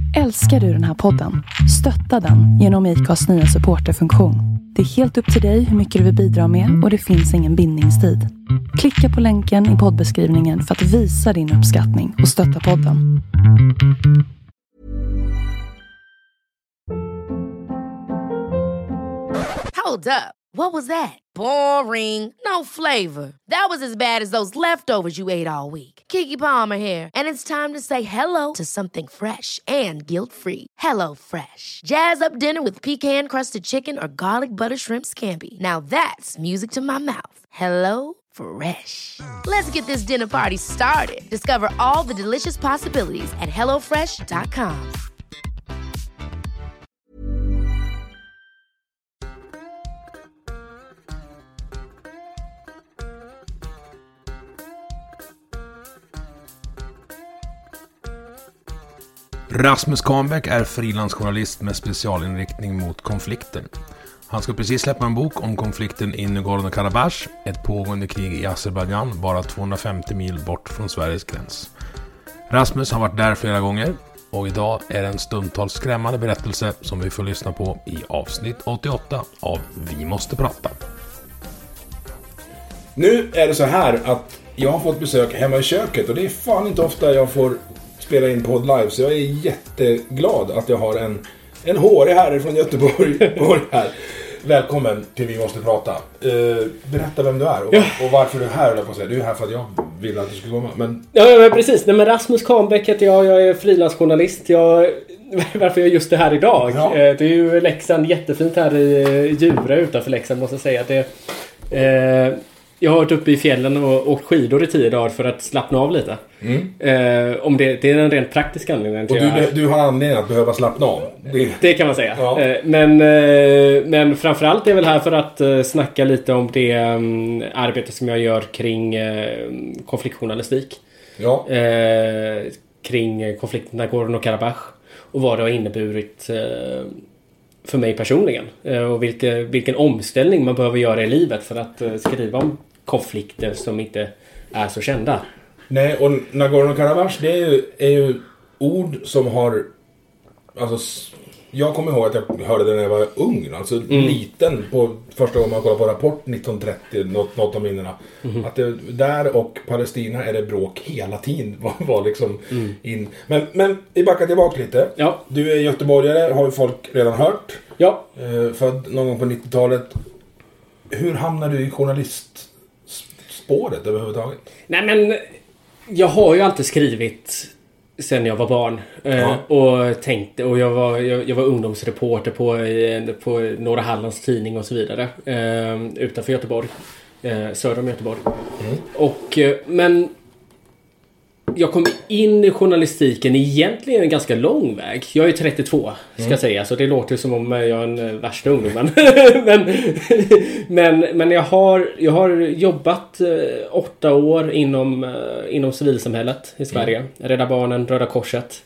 Älskar du den här podden? Stötta den genom IKAs nya supporterfunktion. Det är helt upp till dig hur mycket du vill bidra med och det finns ingen bindningstid. Klicka på länken i poddbeskrivningen för att visa din uppskattning och stötta podden. Hold up. What was that? Boring. No flavor. That was as bad as those leftovers you ate all week. Keke Palmer here, and it's time to say hello to something fresh and guilt-free. Hello Fresh. Jazz up dinner with pecan-crusted chicken or garlic butter shrimp scampi. Now that's music to my mouth. Hello Fresh. Let's get this dinner party started. Discover all the delicious possibilities at hellofresh.com. Rasmus Kahnbäck är frilansjournalist med specialinriktning mot konflikter. Han ska precis släppa en bok om konflikten i Nagorno-Karabach, ett pågående krig i Azerbaijan bara 250 mil bort från Sveriges gräns. Rasmus har varit där flera gånger och idag är det en stundtals skrämmande berättelse som vi får lyssna på i avsnitt 88 av Vi måste prata. Nu är det så här att jag har fått besök hemma i köket och det är fan inte ofta jag får spela in podd live, så jag är jätteglad att jag har en hårig herre från Göteborg här. Välkommen till Vi måste prata. Berätta vem du är och varför du är här, eller på att säga. Du är här för att jag ville att du skulle komma. Men... Ja, precis. Nej, men Rasmus Kahnbäck heter jag är frilansjournalist. Varför jag är just det här idag? Ja. Det är ju Leksand, jättefint här i Djura utanför Leksand, måste jag säga. Jag har varit uppe i fjällen och åkt skidor i 10 dagar för att slappna av lite. Om det är en rent praktisk anledning. Och du har anledning att behöva slappna av? Det kan man säga. Ja. Men framförallt är jag väl här för att snacka lite om det arbete som jag gör kring konfliktjournalistik. Ja. Kring konflikten Nagorno-Karabach. Och vad det har inneburit för mig personligen. Och vilken omställning man behöver göra i livet för att skriva om konflikter som inte är så kända. Nej, och Nagorno-Karabach, det är ju ord som har... Alltså, jag kommer ihåg att jag hörde det när jag var ung. Alltså liten, på första gången man kollade på Rapport 1930, något av minnena. Att det, där och Palestina är det bråk hela tiden. Var liksom in. Men vi backar tillbaka lite. Ja. Du är göteborgare, har ju folk redan hört. Ja. Född någon gång på 90-talet. Hur hamnar du i journalistspåret överhuvudtaget? Nej, men jag har ju alltid skrivit sen jag var barn och tänkte, och jag var ungdomsreporter på Norra Hallands tidning och så vidare utanför Göteborg, söder om Göteborg. Men jag kom in i journalistiken egentligen en ganska lång väg. Jag är 32 ska säga, så det låter som om jag är en värsta ungdomen. men jag har jobbat 8 år inom civilsamhället i Sverige. Rädda Barnen, Röda Korset.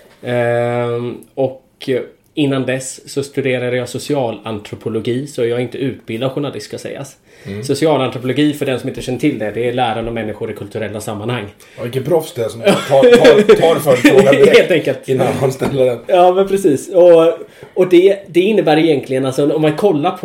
Och innan dess så studerade jag socialantropologi, så jag är inte utbildad journalist ska sägas. Socialantropologi, för den som inte känner till det är läran om människor i kulturella sammanhang. Ja, vilken proffs det är som tar för frågan helt enkelt innan han ställer den. Ja, men precis. Och det innebär egentligen, alltså, om man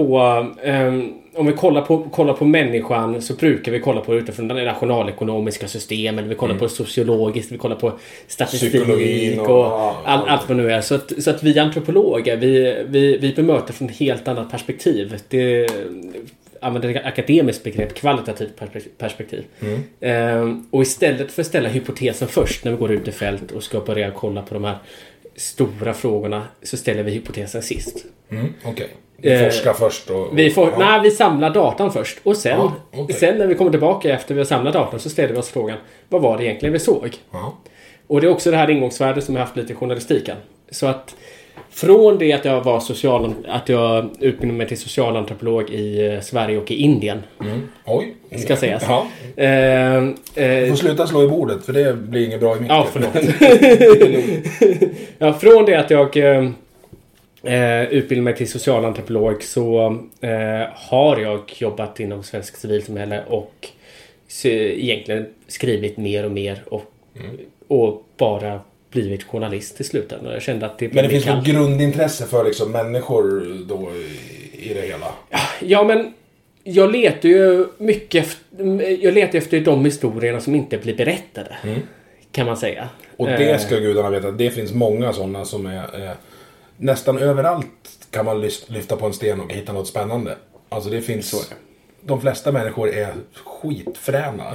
kollar på människan, så brukar vi kolla på utifrån det nationalekonomiska systemen, vi kollar på sociologiskt, vi kollar på statistik och allt vad nu är. Så att vi antropologer, vi bemöter från ett helt annat perspektiv. Det använder ett akademiskt begrepp, kvalitativt perspektiv. Och istället för att ställa hypotesen först när vi går ut i fält och ska börja kolla på de här stora frågorna, så ställer vi hypotesen sist. Okej. Vi forskar först och... vi samlar datan först. Och sen när vi kommer tillbaka efter vi har samlat datan, så ställer vi oss frågan, vad var det egentligen vi såg? Och det är också det här ingångsvärdet som jag haft lite i journalistiken. Så att från det att jag var att jag utbildade mig till socialantropolog i Sverige och i Indien. Oj. Ska sägas. Ja. Du får sluta slå i bordet, för det blir inget bra i mitt. Ja, förlåt. Ja, från det att jag utbildade mig till socialantropolog, så har jag jobbat inom svensk civilsamhälle och egentligen skrivit mer och mer och bara blivit journalist till slutändan. Jag kände att det men det finns ett grundintresse för liksom människor då i det hela? Ja, men jag letar ju mycket efter de historierna som inte blir berättade. Kan man säga. Och det ska gudarna veta. Det finns många sådana som är nästan överallt kan man lyfta på en sten och hitta något spännande. Alltså det finns... Så. De flesta människor är skitfräna.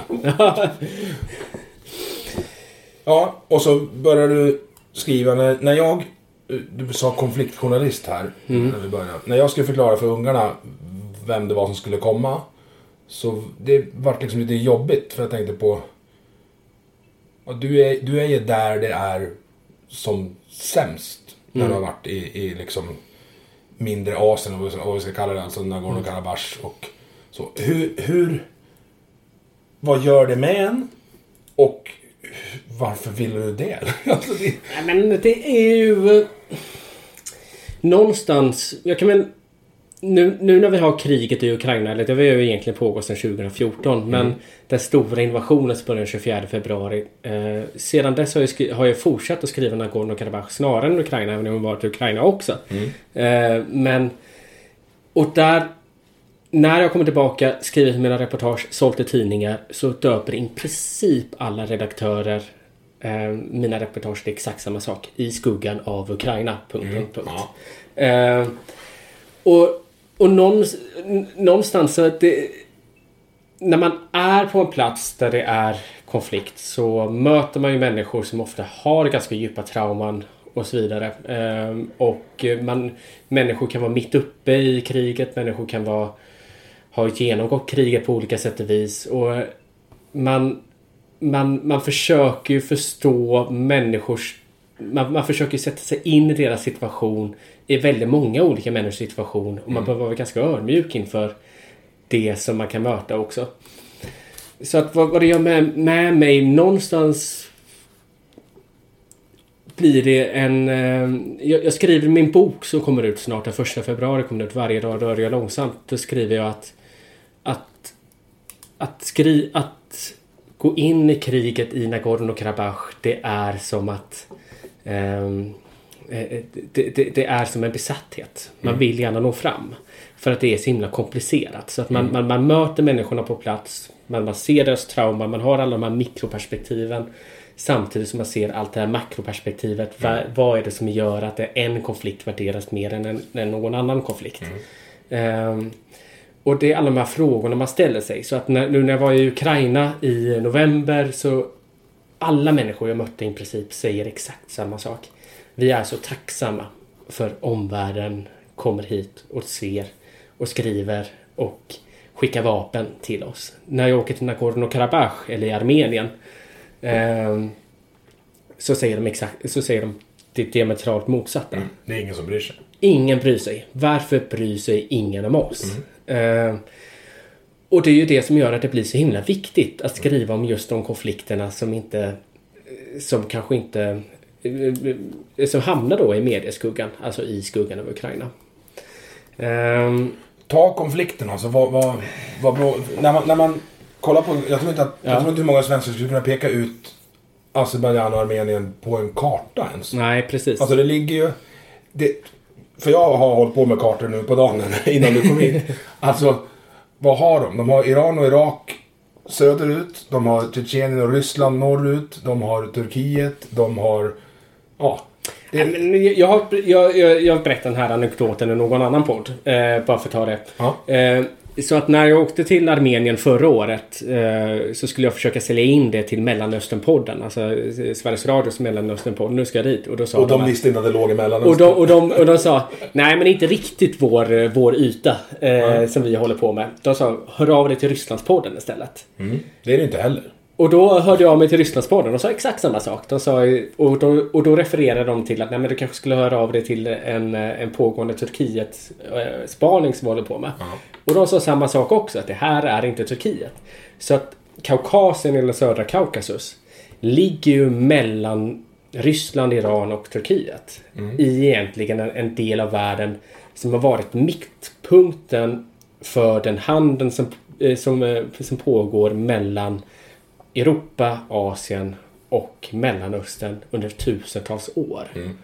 Ja, och så börjar du skriva när du sa konfliktjournalist här när vi började. När jag skulle förklara för ungarna vem det var som skulle komma, så det var liksom lite jobbigt, för jag tänkte på du är ju där det är som sämst när du har varit i liksom mindre Asien, och vad vi ska kalla det, alltså Nagorno-Karabach och så. Vad gör det med en? Och varför vill du det? Alltså men det är ju någonstans, jag kan väl nu när vi har kriget i Ukraina, eller det har ju egentligen pågått sedan 2014, men den stora invasionen började den 24 februari. Sedan dess har jag fortsatt att skriva Nagorno-Karabach snarare än Ukraina, även om jag varit i Ukraina också. Men och där, när jag kommer tillbaka, skrivit mina reportage, sålt i tidningar, så döper i princip alla redaktörer mina reportage till exakt samma sak: i skuggan av Ukraina. Och någonstans så att när man är på en plats där det är konflikt, så möter man ju människor som ofta har ganska djupa trauman och så vidare. Och människor kan vara mitt uppe i kriget, människor kan ha genomgått kriget på olika sätt och vis, och man försöker ju förstå människors, man försöker sätta sig in i deras situation, i väldigt många olika människors situation, och man behöver vara ganska ödmjuk inför det som man kan möta också. Så att vad det gör med mig, någonstans blir det jag skriver min bok som kommer ut snart, den 1 februari kommer ut, varje dag rör jag långsamt. Då skriver jag att gå in i kriget i Nagorno-Karabach, det är som att det är som en besatthet. Man vill gärna nå fram, för att det är så himla komplicerat. Så att man möter människorna på plats, man ser deras trauma, man har alla de här mikroperspektiven, samtidigt som man ser allt det här makroperspektivet. Vad är det som gör att en konflikt värderas mer än någon annan konflikt? Och det är alla de här frågorna man ställer sig. Så att när jag var i Ukraina i november, så alla människor jag mötte i princip säger exakt samma sak. Vi är så tacksamma för omvärlden kommer hit och ser och skriver och skickar vapen till oss. När jag åker till Nagorno-Karabach eller i Armenien, så säger de det diametralt motsatta. Det är ingen som bryr sig. Ingen bryr sig. Varför bryr sig ingen om oss? Och det är ju det som gör att det blir så himla viktigt att skriva om just de konflikterna som kanske inte som hamnar då i medieskuggan, alltså i skuggan av Ukraina. Ta konflikten alltså, vad när man kollar på, jag tror inte hur många svenskar skulle kunna peka ut Azerbaijan och Armenien på en karta ens. Nej, precis. Alltså det ligger ju för jag har hållit på med kartor nu på dagen innan du kom hit. Alltså, vad har de? De har Iran och Irak söderut, de har Tjetjenien och Ryssland norrut, de har Turkiet, de har jag har berättat den här anekdoten i någon annan podd, bara för att ta det. Så att när jag åkte till Armenien förra året, så skulle jag försöka sälja in det till Mellanösternpodden, alltså Sveriges Radios Mellanösternpodd. Nu ska jag dit. Och de visste inte att det låg i Mellanöstern. Och de sa, nej men inte riktigt vår yta som vi håller på med. De sa, hör av dig till Rysslandspodden istället. Det är det inte heller. Och då hörde jag mig till Rysslandspodden och sa exakt samma sak. De sa, och då refererade de till att nej, men du kanske skulle höra av dig till en pågående Turkiet-spaning som håller på med. Och de sa samma sak också, att det här är inte Turkiet. Så att Kaukasien eller södra Kaukasus ligger ju mellan Ryssland, Iran och Turkiet. I egentligen en del av världen som har varit mittpunkten för den handeln som pågår mellan Europa, Asien och Mellanöstern under tusentals år.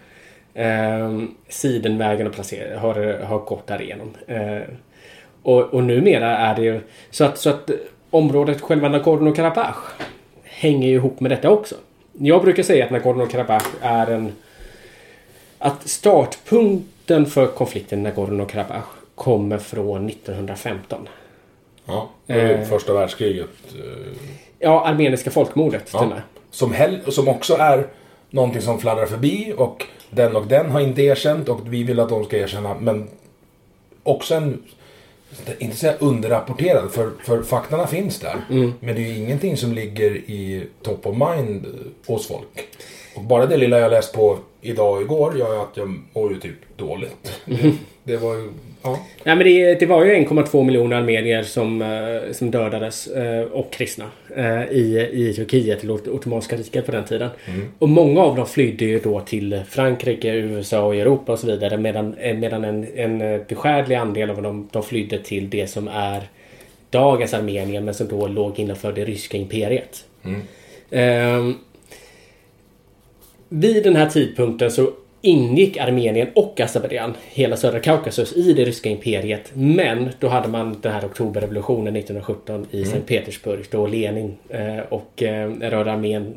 Sidenvägen har gått därigenom. Och numera är det ju så att området själva Nagorno-Karabach hänger ju ihop med detta också. Jag brukar säga att Nagorno-Karabach är att startpunkten för konflikten i Nagorno-Karabach kommer från 1915. Ja, första världskriget. Ja, armeniska folkmordet till mig. Som också är någonting som fladdrar förbi och den har inte erkänt och vi vill att de ska erkänna, men också inte säga underrapporterad, för faktorna finns där. Men det är ju ingenting som ligger i top of mind hos folk. Och bara det lilla jag läst på idag och igår gör ju att jag mår ju typ dåligt. Det var ju... Ja. Nej, men det var ju 1,2 miljoner armenier som dödades och kristna i Turkiet, till Ottomanska riket på den tiden. Och många av dem flydde ju då till Frankrike, USA och Europa och så vidare, medan en beskärlig andel av dem de flydde till det som är dagens Armenien, men som då låg innanför det ryska imperiet. Vid den här tidpunkten så ingick Armenien och Azerbajdzjan, hela södra Kaukasus, i det ryska imperiet. Men då hade man den här oktoberrevolutionen 1917 i Sankt Petersburg, då Lenin och Röda armén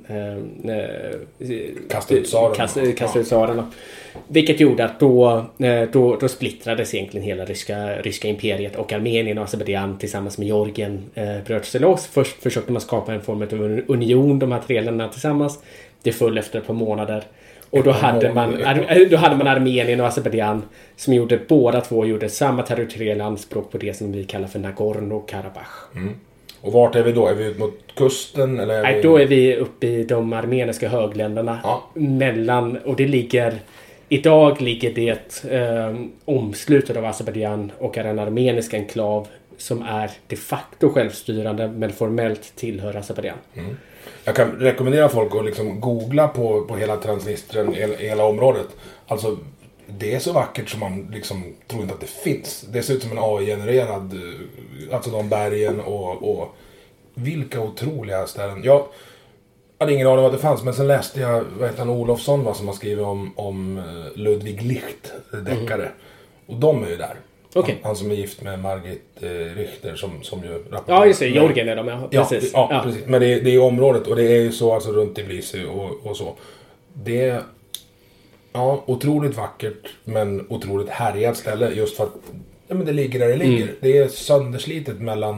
kastade ut tsarerna. Vilket gjorde att då splittrades egentligen hela ryska imperiet, och Armenien och Azerbajdzjan tillsammans med Georgien bröt sig loss. Först försökte man skapa en form av union, de här tre länderna tillsammans. Det föll efter ett par månader. Och då hade man Armenien och Azerbajdzjan som båda två gjorde samma territoriella anspråk på det som vi kallar för Nagorno-Karabach. Och vart är vi då? Är vi ut mot kusten? Eller Nej, då är vi uppe i de armeniska högländerna. Ja. Och det ligger... Idag ligger det omslutet av Azerbajdzjan och är en armenisk enklav som är de facto självstyrande men formellt tillhör Azerbajdzjan. Jag kan rekommendera folk att liksom googla på hela Transnistrien, hela området. Alltså, det är så vackert som man liksom tror inte att det finns. Det ser ut som en AI-genererad, alltså de bergen och vilka otroliga ställen. Jag hade ingen aning om att det fanns, men sen läste jag Olofsson som har skrivit om Ludwig Licht, deckare. Och de är ju där. Okay. Han som är gift med Margit Richter som ju rapporterar. Ja, just det. Georgien är de, ja. Precis. Ja, precis. Men det är området, och det är ju så alltså runt Tbilisi och så. Det är otroligt vackert, men otroligt härjat ställe, just för att men det ligger där det ligger. Det är sönderslitet mellan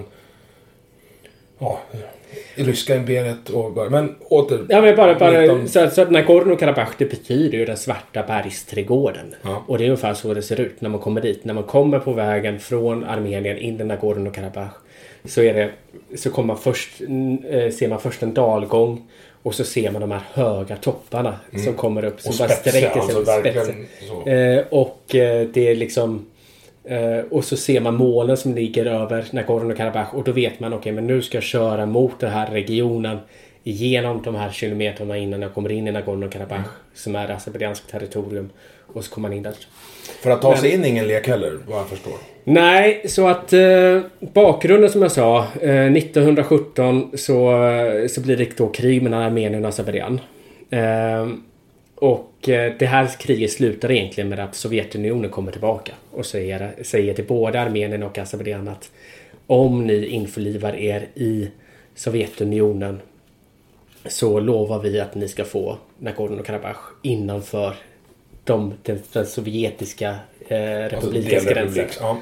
ryska imperiet och... Men åter... Ja, men bara så att Nagorno-Karabach, det betyder ju den svarta bergsträdgården. Ja. Och det är ungefär så det ser ut när man kommer dit. När man kommer på vägen från Armenien in i Nagorno-Karabach ser man först en dalgång, och så ser man de här höga topparna som kommer upp, som bara sträcker sig mot spetsen. Och det är liksom... och så ser man målen som ligger över Nagorno-Karabach, och då vet man men nu ska jag köra mot den här regionen igenom de här kilometerna innan jag kommer in i Nagorno-Karabach som är azerbajdzjanskt territorium, och så kommer man in där. För att ta sig in ingen lek heller, vad jag förstår. Nej, så att bakgrunden som jag sa, 1917 så blir det då krig mellan Armenien och Azerbajdzjan. Och det här kriget slutar egentligen med att Sovjetunionen kommer tillbaka och säger till både Armenien och Azerbajdzjan att om ni införlivar er i Sovjetunionen så lovar vi att ni ska få Nagorno-Karabach innanför den sovjetiska republikens gränser. Ja.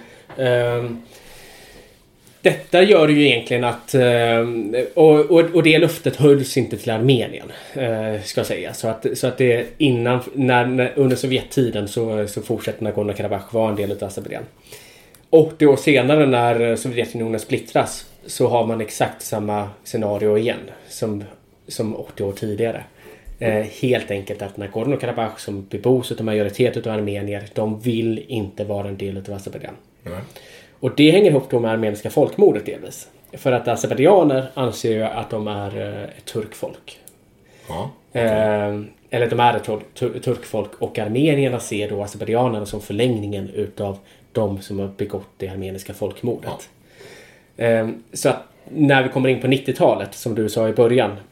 Detta gör ju egentligen att och det löftet hölls inte till Armenien, ska jag säga, så att det under Sovjettiden så fortsätter Nagorno-Karabach vara en del av Azerbajdzjan. Och då senare när Sovjetunionen splittras så har man exakt samma scenario igen som 80 år tidigare. Helt enkelt att Nagorno-Karabach, som bebos av majoriteten av armenier, de vill inte vara en del av Azerbajdzjan. Och det hänger ihop då med armeniska folkmordet delvis. För att azerbajdzjaner anser ju att de är ett turkfolk. Ja, okay. Eller de är ett turkfolk, och armenierna ser då azerbajdzjanerna som förlängningen utav de som har begått det armeniska folkmordet. Ja. Så att när vi kommer in på 90-talet, som du sa i början,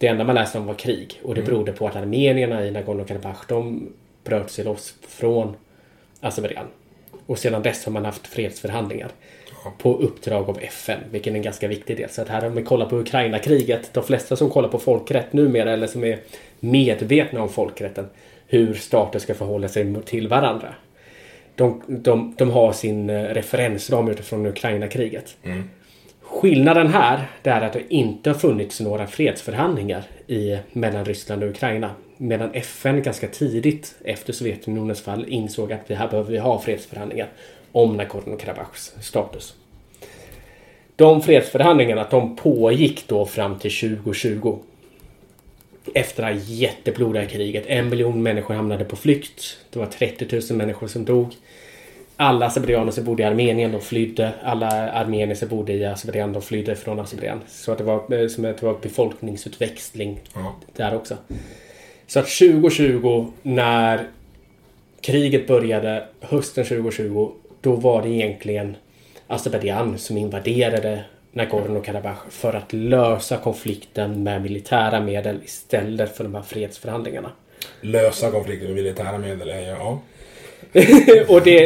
det enda man läste om var krig. Och det berodde på att armenierna i Nagorno-Karabach, de bröt sig loss från Azerbajdzjan. Och sedan dess har man haft fredsförhandlingar på uppdrag av FN, vilket är en ganska viktig del. Så att här om vi kollar på Ukraina-kriget, de flesta som kollar på folkrätt numera, eller som är medvetna om folkrätten, hur stater ska förhålla sig till varandra. De har sin referensram utifrån Ukraina-kriget. Skillnaden här är att det inte har funnits några fredsförhandlingar mellan Ryssland och Ukraina. Medan FN ganska tidigt efter Sovjetunionens fall insåg att vi här behöver vi ha fredsförhandlingar om Nagorno-Karabachs status. De fredsförhandlingarna de pågick då fram till 2020. Efter det här jätteblodiga kriget. 1 miljon människor hamnade på flykt. Det var 30 000 människor som dog. Alla azerbajdzjaner som bodde i Armenien de flydde. Alla armenier som bodde i Azerbajdzjan de flydde från Azerbajdzjan. Så att det var befolkningsutväxling där också. Så att 2020 när kriget började hösten 2020, då var det egentligen Azerbajdzjan som invaderade Nagorno-Karabach för att lösa konflikten med militära medel istället för de här fredsförhandlingarna. Lösa konflikten med militära medel, ja. och det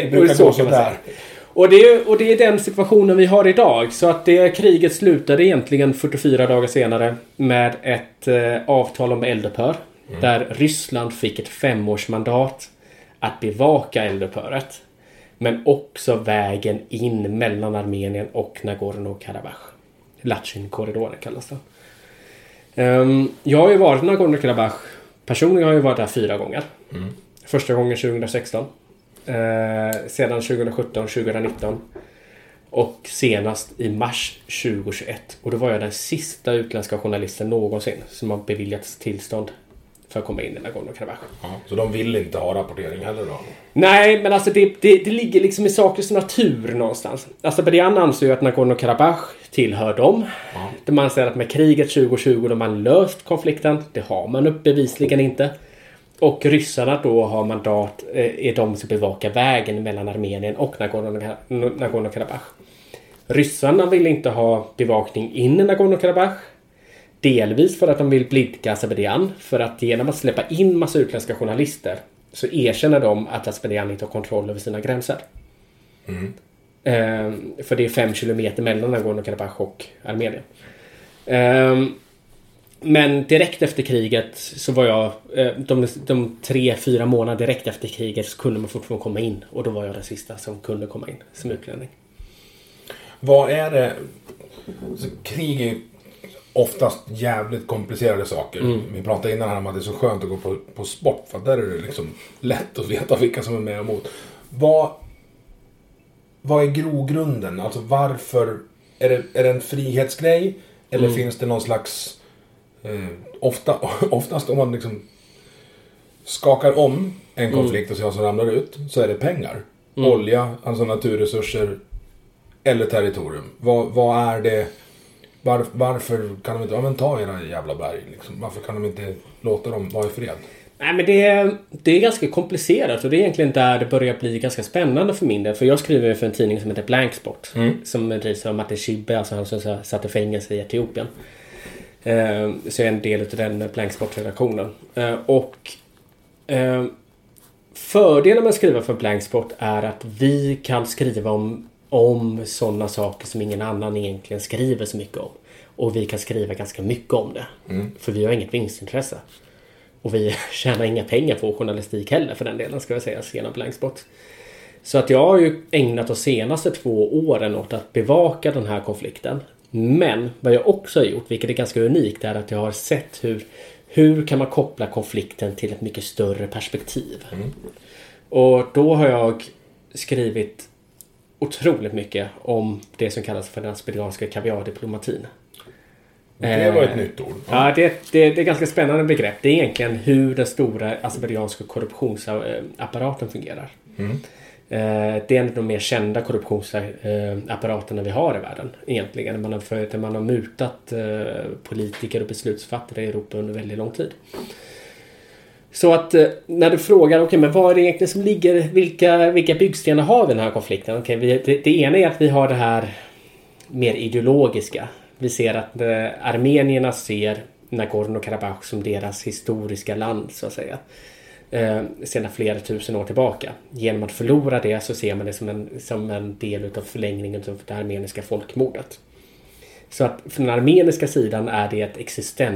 är den situationen vi har idag. Så att det kriget slutade egentligen 44 dagar senare med ett avtal om eldupphör. Där Ryssland fick ett 5-årsmandat att bevaka eldupphöret. Men också vägen in mellan Armenien och Nagorno-Karabach. Lachin-korridoren kallas det. Jag har ju varit i Nagorno-Karabach. Personligen har jag varit där 4 gånger. Första gången 2016. Sedan 2017, 2019. Och senast i mars 2021. Och då var jag den sista utländska journalisten någonsin som har beviljats tillstånd för att komma in i Nagorno-Karabach. Ja, så de vill inte ha rapportering heller då? Nej, men alltså det ligger liksom i sakens natur någonstans. Azerbajdzjan anser ju att Nagorno-Karabach tillhör dem. Ja. De anser att med kriget 2020 de har löst konflikten. Det har man bevisligen inte. Och ryssarna då har mandat, är de som bevakar vägen mellan Armenien och Nagorno-Karabach. Ryssarna vill inte ha bevakning in i Nagorno-Karabach. Delvis för att de vill blidka Azerbajdzjan. För att genom att släppa in massa utländska journalister så erkänner de att Azerbajdzjan inte har kontroll över sina gränser. För det är 5 kilometer mellan Nagorno-Karabach och Armenien. Men direkt efter kriget så var jag de 3-4 månader direkt efter kriget så kunde man fortfarande komma in. Och då var jag den sista som kunde komma in som utlänning. Vad är det? Så krig är oftast jävligt komplicerade saker. Vi pratade innan här om att det är så skönt att gå på sport. För där är det liksom lätt att veta vilka som är med och emot. Vad är grogrunden? Alltså varför? Är det en frihetsgrej? Eller finns det någon slags... oftast om man liksom skakar om en konflikt och ser vad som ramlar ut så är det pengar. Olja, alltså naturresurser eller territorium. Vad är det? Varför kan de inte ta era jävla berg? Liksom? Varför kan de inte låta dem vara i fred? Nej, men det är ganska komplicerat och det är egentligen där det börjar bli ganska spännande för min del. För jag skriver för en tidning som heter Blanksport som drivs av Martin Schibbye, alltså han som satt i fängelse i Etiopien. Så jag är en del av den Blanksport-redaktionen. Fördelen med att skriva för Blanksport är att vi kan skriva om sådana saker som ingen annan egentligen skriver så mycket om. Och vi kan skriva ganska mycket om det. För vi har inget vinstintresse. Och vi tjänar inga pengar på journalistik heller för den delen, ska jag säga, genom Blanksport. Så att jag har ju ägnat de senaste 2 åren åt att bevaka den här konflikten. Men vad jag också har gjort, vilket är ganska unikt, är att jag har sett hur kan man koppla konflikten till ett mycket större perspektiv. Och då har jag skrivit otroligt mycket om det som kallas för den azerbajdzjanska kaviardiplomatin. Det var ett nytt ord. Ja, det är ganska spännande begrepp. Det är egentligen hur den stora azerbajdzjanska korruptionsapparaten fungerar. Det är en av de mer kända korruptionsapparaterna vi har i världen egentligen. Man har mutat politiker och beslutsfattare i Europa under väldigt lång tid. Så att när du frågar, okej, men vad är det egentligen som ligger, vilka byggstenar har vi den här konflikten? Det ena är att vi har det här mer ideologiska. Vi ser att armenierna ser Nagorno-Karabach som deras historiska land så att säga. Sedan flera tusen år tillbaka. Genom att förlora det så ser man det som en del av förlängningen av det armeniska folkmordet. Så att från den armeniska sidan är det ett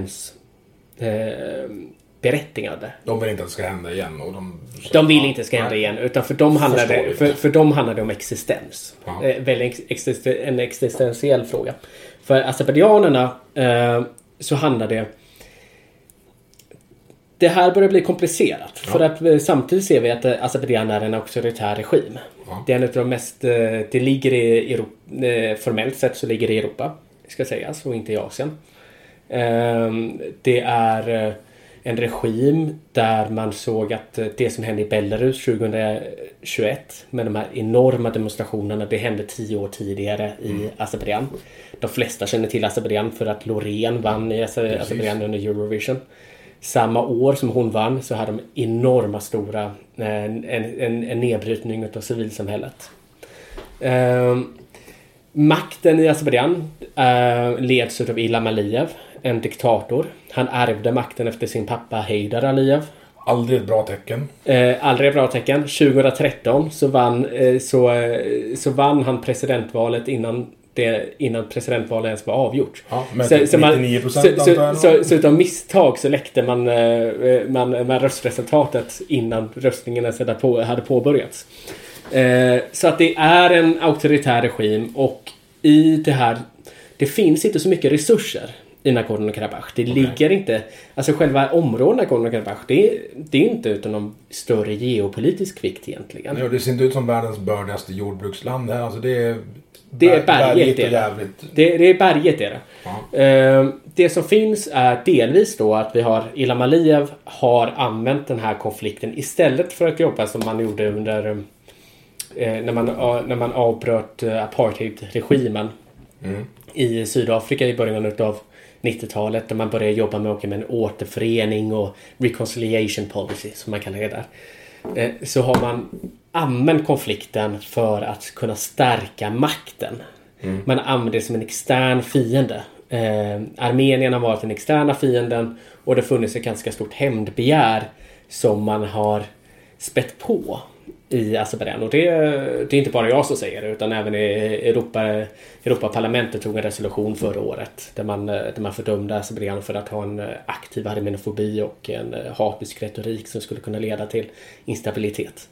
existensberättigande. De vill inte att det ska hända igen. Och de vill inte att det ska hända igen. Utan för dem handlar det om existens. En existentiell fråga. För azerbajdzjanerna så handlar det... Det här börjar bli komplicerat. Ja. För att samtidigt ser vi att Azerbajdzjan är en auktoritär regim. Ja. Det är en av de mest... Det ligger i Europa, formellt sett så ligger det i Europa, ska sägas, och inte i Asien. Det är en regim där man såg att det som hände i Belarus 2021 med de här enorma demonstrationerna, det hände 10 år tidigare i Azerbajdzjan. De flesta känner till Azerbajdzjan för att Loreen vann i Azerbajdzjan under Eurovision. Samma år som hon vann så hade de enorma stora en nedbrytning av civilsamhället. Makten i Azerbajdzjan leds av Ilham Aliyev, en diktator. Han ärvde makten efter sin pappa Heydar Aliyev. Aldrig ett bra tecken. Aldrig ett bra tecken. 2013 så vann han presidentvalet innan presidentvalet ens var avgjort. Ja, men så utav misstag så läckte man röstresultatet innan röstningen ens hade påbörjats. Så att det är en auktoritär regim, och i det här det finns inte så mycket resurser i Nagorno-Karabach. Det ligger inte, alltså själva området Nagorno-Karabach, det är inte utan någon större geopolitisk vikt egentligen. Ja, det ser inte ut som världens bördigaste jordbruksland här. Alltså det är berget det är berget det. Ja. Det som finns är delvis då att vi har Ilham Aliyev har använt den här konflikten istället för att jobba som man gjorde under när man avbröt apartheidregimen i Sydafrika i början av 90-talet, där man började jobba med en återförening och reconciliation policy som man kallar det där. Så har man använt konflikten för att kunna stärka makten. Man använder det som en extern fiende. Armenien har varit den externa fienden, och det funnits ett ganska stort hämndbegär som man har spett på i Azerbajdzjan. Och det är inte bara jag som säger det, utan även Europaparlamentet tog en resolution förra året där man fördömde Azerbajdzjan för att ha en aktiv armenofobi och en hatisk retorik som skulle kunna leda till instabilitet.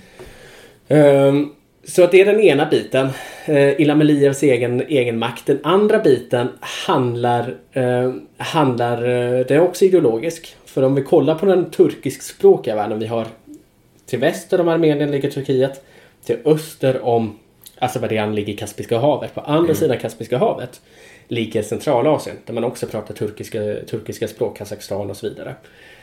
Så att det är den ena biten, Ilham Aliyevs egen makt. Den andra biten handlar det är också ideologisk. För om vi kollar på den turkiskspråkiga världen, vi har till väster om Armenien ligger Turkiet, till öster om Azerbajdzjan ligger Kaspiska havet. På andra sidan Kaspiska havet ligger Centralasien, där man också pratar turkiska språk, Kazakstan och så vidare.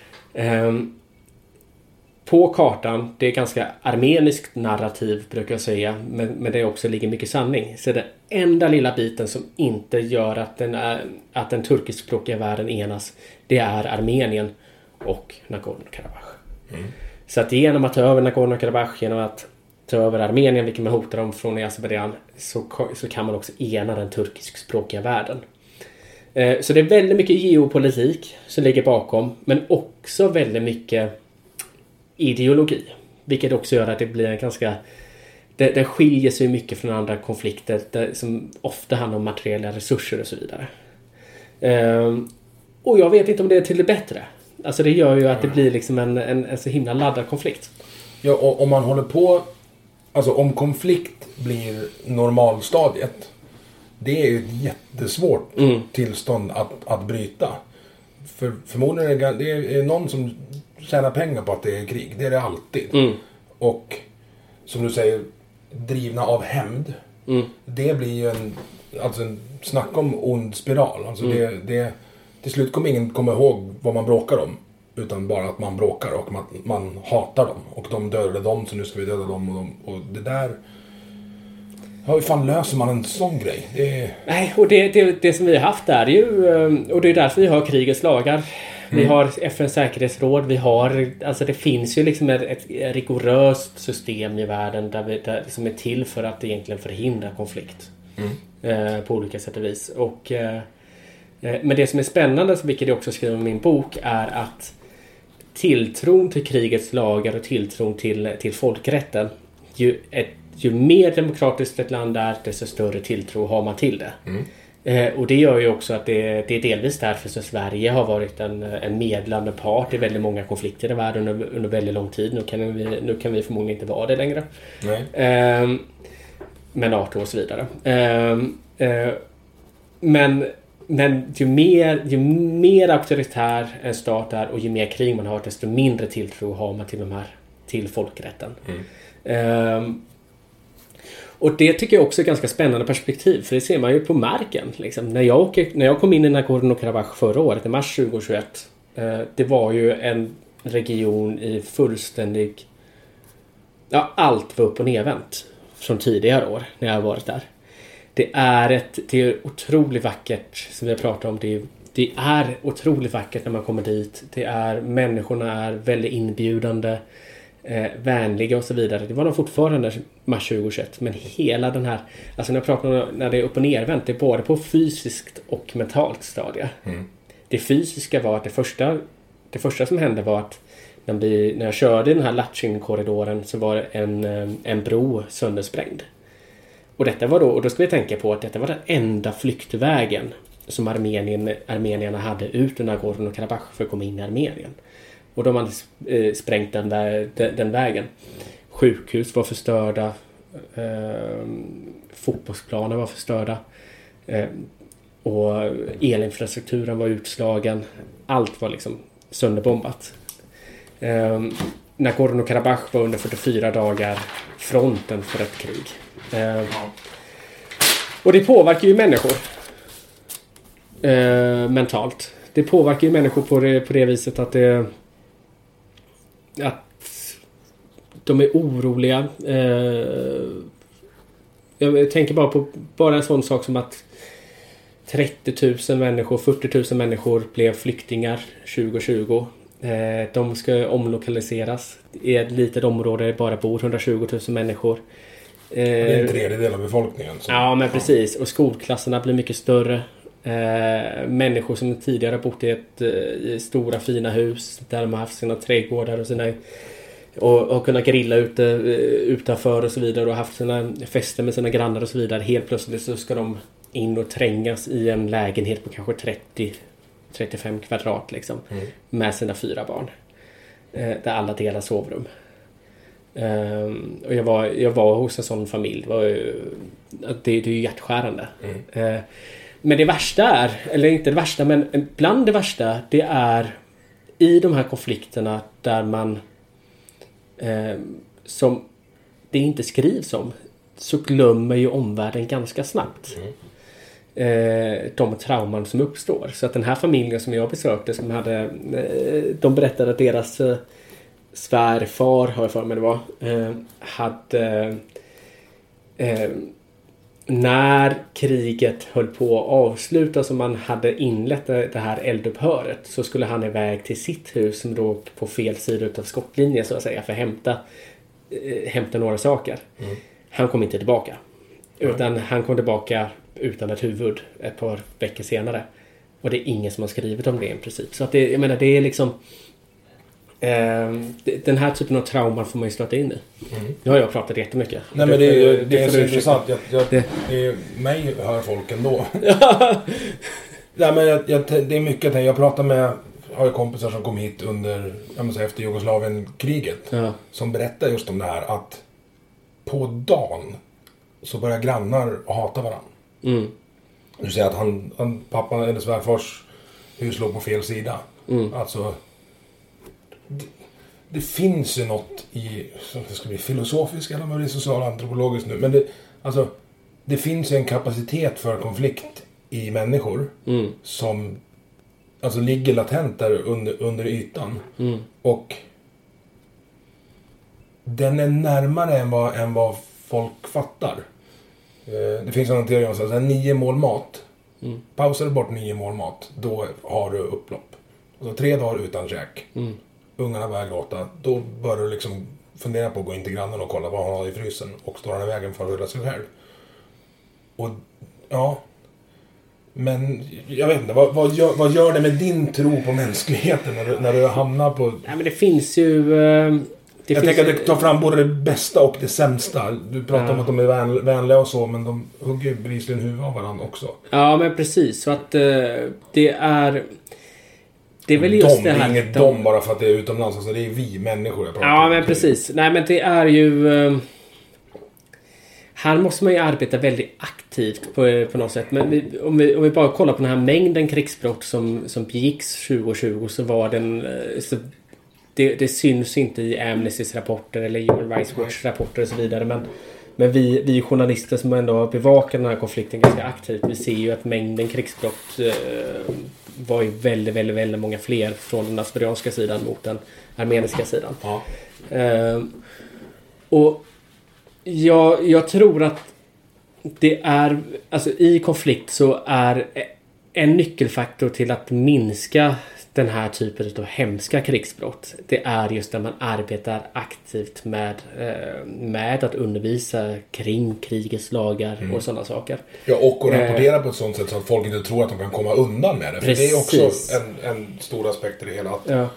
På kartan, det är ganska armeniskt narrativ brukar jag säga, men det också ligger mycket sanning. Så den enda lilla biten som inte gör att den turkiskspråkiga världen enas, det är Armenien och Nagorno-Karabach. Så att genom att ta över Nagorno-Karabach, genom att ta över Armenien, vilket man hotar dem från i Azerbajdzjan, så kan man också ena den turkiskspråkiga världen. Så det är väldigt mycket geopolitik som ligger bakom, men också väldigt mycket ideologi. Vilket också gör att det blir en ganska... Det skiljer sig mycket från andra konflikter som ofta handlar om materiella resurser och så vidare. Och jag vet inte om det är till det bättre. Alltså det gör ju att det blir liksom en så himla laddad konflikt. Ja, och om man håller på... Alltså om konflikt blir normalstadiet, det är ju ett jättesvårt tillstånd att bryta. För förmodligen är det någon som tjänar pengar på att det är krig. Det är det alltid. Och som du säger, drivna av hämnd. Det blir ju en snack om ond spiral. Alltså det till slut kommer ingen komma ihåg vad man bråkar om, utan bara att man bråkar och man hatar dem. Och de dödade dem, så nu ska vi döda dem. Och det där... Ja, hur fan löser man en sån grej? Nej, och det som vi har haft är ju... Och det är därför vi har krigets lagar. Vi har FN:s säkerhetsråd. Vi har... Alltså det finns ju liksom ett rigoröst system i världen som är till för att egentligen förhindra konflikt. På olika sätt och vis. Och Men det som är spännande, vilket jag också skriver i min bok, är att tilltron till krigets lagar och tilltron till folkrätten, ju mer demokratiskt ett land är, desto större tilltro har man till det. Och det gör ju också att det är delvis därför som Sverige har varit en medlande part i väldigt många konflikter i världen under väldigt lång tid. Nu kan vi förmodligen inte vara det längre. Med NATO och så vidare. Men ju mer auktoritär en stat är och ju mer krig man har, desto mindre tilltro har man till folkrätten. Och det tycker jag också är ett ganska spännande perspektiv, för det ser man ju på marken. Liksom. När jag kom in i Nagorno-Karabach förra året, i mars 2021, det var ju en region i fullständig... Ja, allt var upp och nedvänt från tidigare år när jag har varit där. Det är otroligt vackert, som vi har pratat om. Det är otroligt vackert när man kommer dit. Människorna är väldigt inbjudande, vänliga och så vidare. Det var de fortfarande mars 2021. Men hela den här, alltså när jag pratar om när det är upp och nervänt, det är både på fysiskt och mentalt stadie. Det fysiska var att det första som hände var att när jag körde i den här Latchin-korridoren så var en bro söndersprängd. Och då ska vi tänka på att detta var den enda flyktvägen som armenierna hade ut ur Nagorno-Karabach för att komma in i Armenien. Och de hade sprängt den vägen. Sjukhus var förstörda. Fotbollsplaner var förstörda. Och elinfrastrukturen var utslagen. Allt var liksom sönderbombat. Nagorno-Karabach var under 44 dagar fronten för ett krig. Och det påverkar ju människor mentalt. Det påverkar ju människor på det viset att de är oroliga. Jag tänker bara på en sån sak som att 30 000 människor, 40 000 människor blev flyktingar 2020. De ska omlokaliseras i ett litet område där det bara bor 120 000 människor. Det är en tredjedel av befolkningen. Ja, men precis. Och skolklasserna blir mycket större. Människor som tidigare bott i stora fina hus där de har haft sina trädgårdar och kunnat grilla utanför och så vidare och haft sina fester med sina grannar och så vidare. Helt plötsligt så ska de in och trängas i en lägenhet på kanske 30-35 kvadrat liksom, med sina 4 barn. Där alla delar sovrum. Och jag var hos en sån familj. Det är ju hjärtskärande. Men det värsta är, eller inte det värsta, men bland det värsta, det är i de här konflikterna där man som det inte skrivs om, så glömmer ju omvärlden ganska snabbt de trauman som uppstår. Så att den här familjen som jag besökte, som hade, de berättade att deras svärfar, har jag för mig det var, hade när kriget höll på att avslutas och man hade inlett det här eldupphöret, så skulle han iväg till sitt hus som låg på fel sida av skottlinjen så att säga, för att hämta några saker. Han kom inte tillbaka. Utan han kom tillbaka utan ett huvud ett par veckor senare. Och det är ingen som har skrivit om det i princip. Så att det är liksom den här typen av trauman får man ju stöta in i. Nu har jag pratat jättemycket. Nej, men det är så intressant. Mig hör folk ändå. Nej, men det är mycket. Jag pratar med, har ju kompisar som kom hit efter Jugoslavien-kriget, som berättar just om det här att på dagen så börjar grannar hata varandra. Du säger att pappa eller svärfars hus låg på fel sida. Alltså det finns ju något i, som det ska bli filosofiskt eller vad det är socialantropologiskt nu, men det finns ju en kapacitet för konflikt i människor som alltså ligger latent där under ytan. Och den är närmare än vad folk fattar. Det finns en teori om att 9 mål mat, pausar du bort 9 mål mat, då har du upplopp. Alltså 3 dagar utan käk. Ungarna börjar gråta. Då börjar du liksom fundera på att gå in till grannen och kolla vad han har i frysen. Och står han i vägen för att rulla sig själv. Och ja, Men jag vet inte, vad gör det med din tro på mänskligheten när du hamnar på... Nej, men det finns ju... jag tänker att det tar fram både det bästa och det sämsta. Du pratar om att de är vänliga och så, men de hugger bevisligen huvudet av varandra också. Ja, men precis. Så att det är... Det är väl just det här... Det är inget dom bara för att det är utomlands. Alltså det är vi människor jag pratar om. Ja, men precis. Nej, men det är ju... Här måste man ju arbeta väldigt aktivt på något sätt. Men om vi bara kollar på den här mängden krigsbrott som begicks 2020 så var den... Det syns inte i Amnestys rapporter eller Human Rights Watch rapporter och så vidare. Men vi journalister som ändå har bevakat den här konflikten ganska aktivt, vi ser ju att mängden krigsbrott var ju väldigt, väldigt, väldigt många fler från den assyrianska sidan mot den armeniska sidan. Ja. Och jag tror att det är, alltså i konflikt så är en nyckelfaktor till att minska den här typen av hemska krigsbrott. Det är just när man arbetar aktivt med att undervisa kring krigets lagar och sådana saker. Ja, och rapportera på ett sånt sätt så att folk inte tror att de kan komma undan med det. För det är också en stor aspekt i det hela. Att,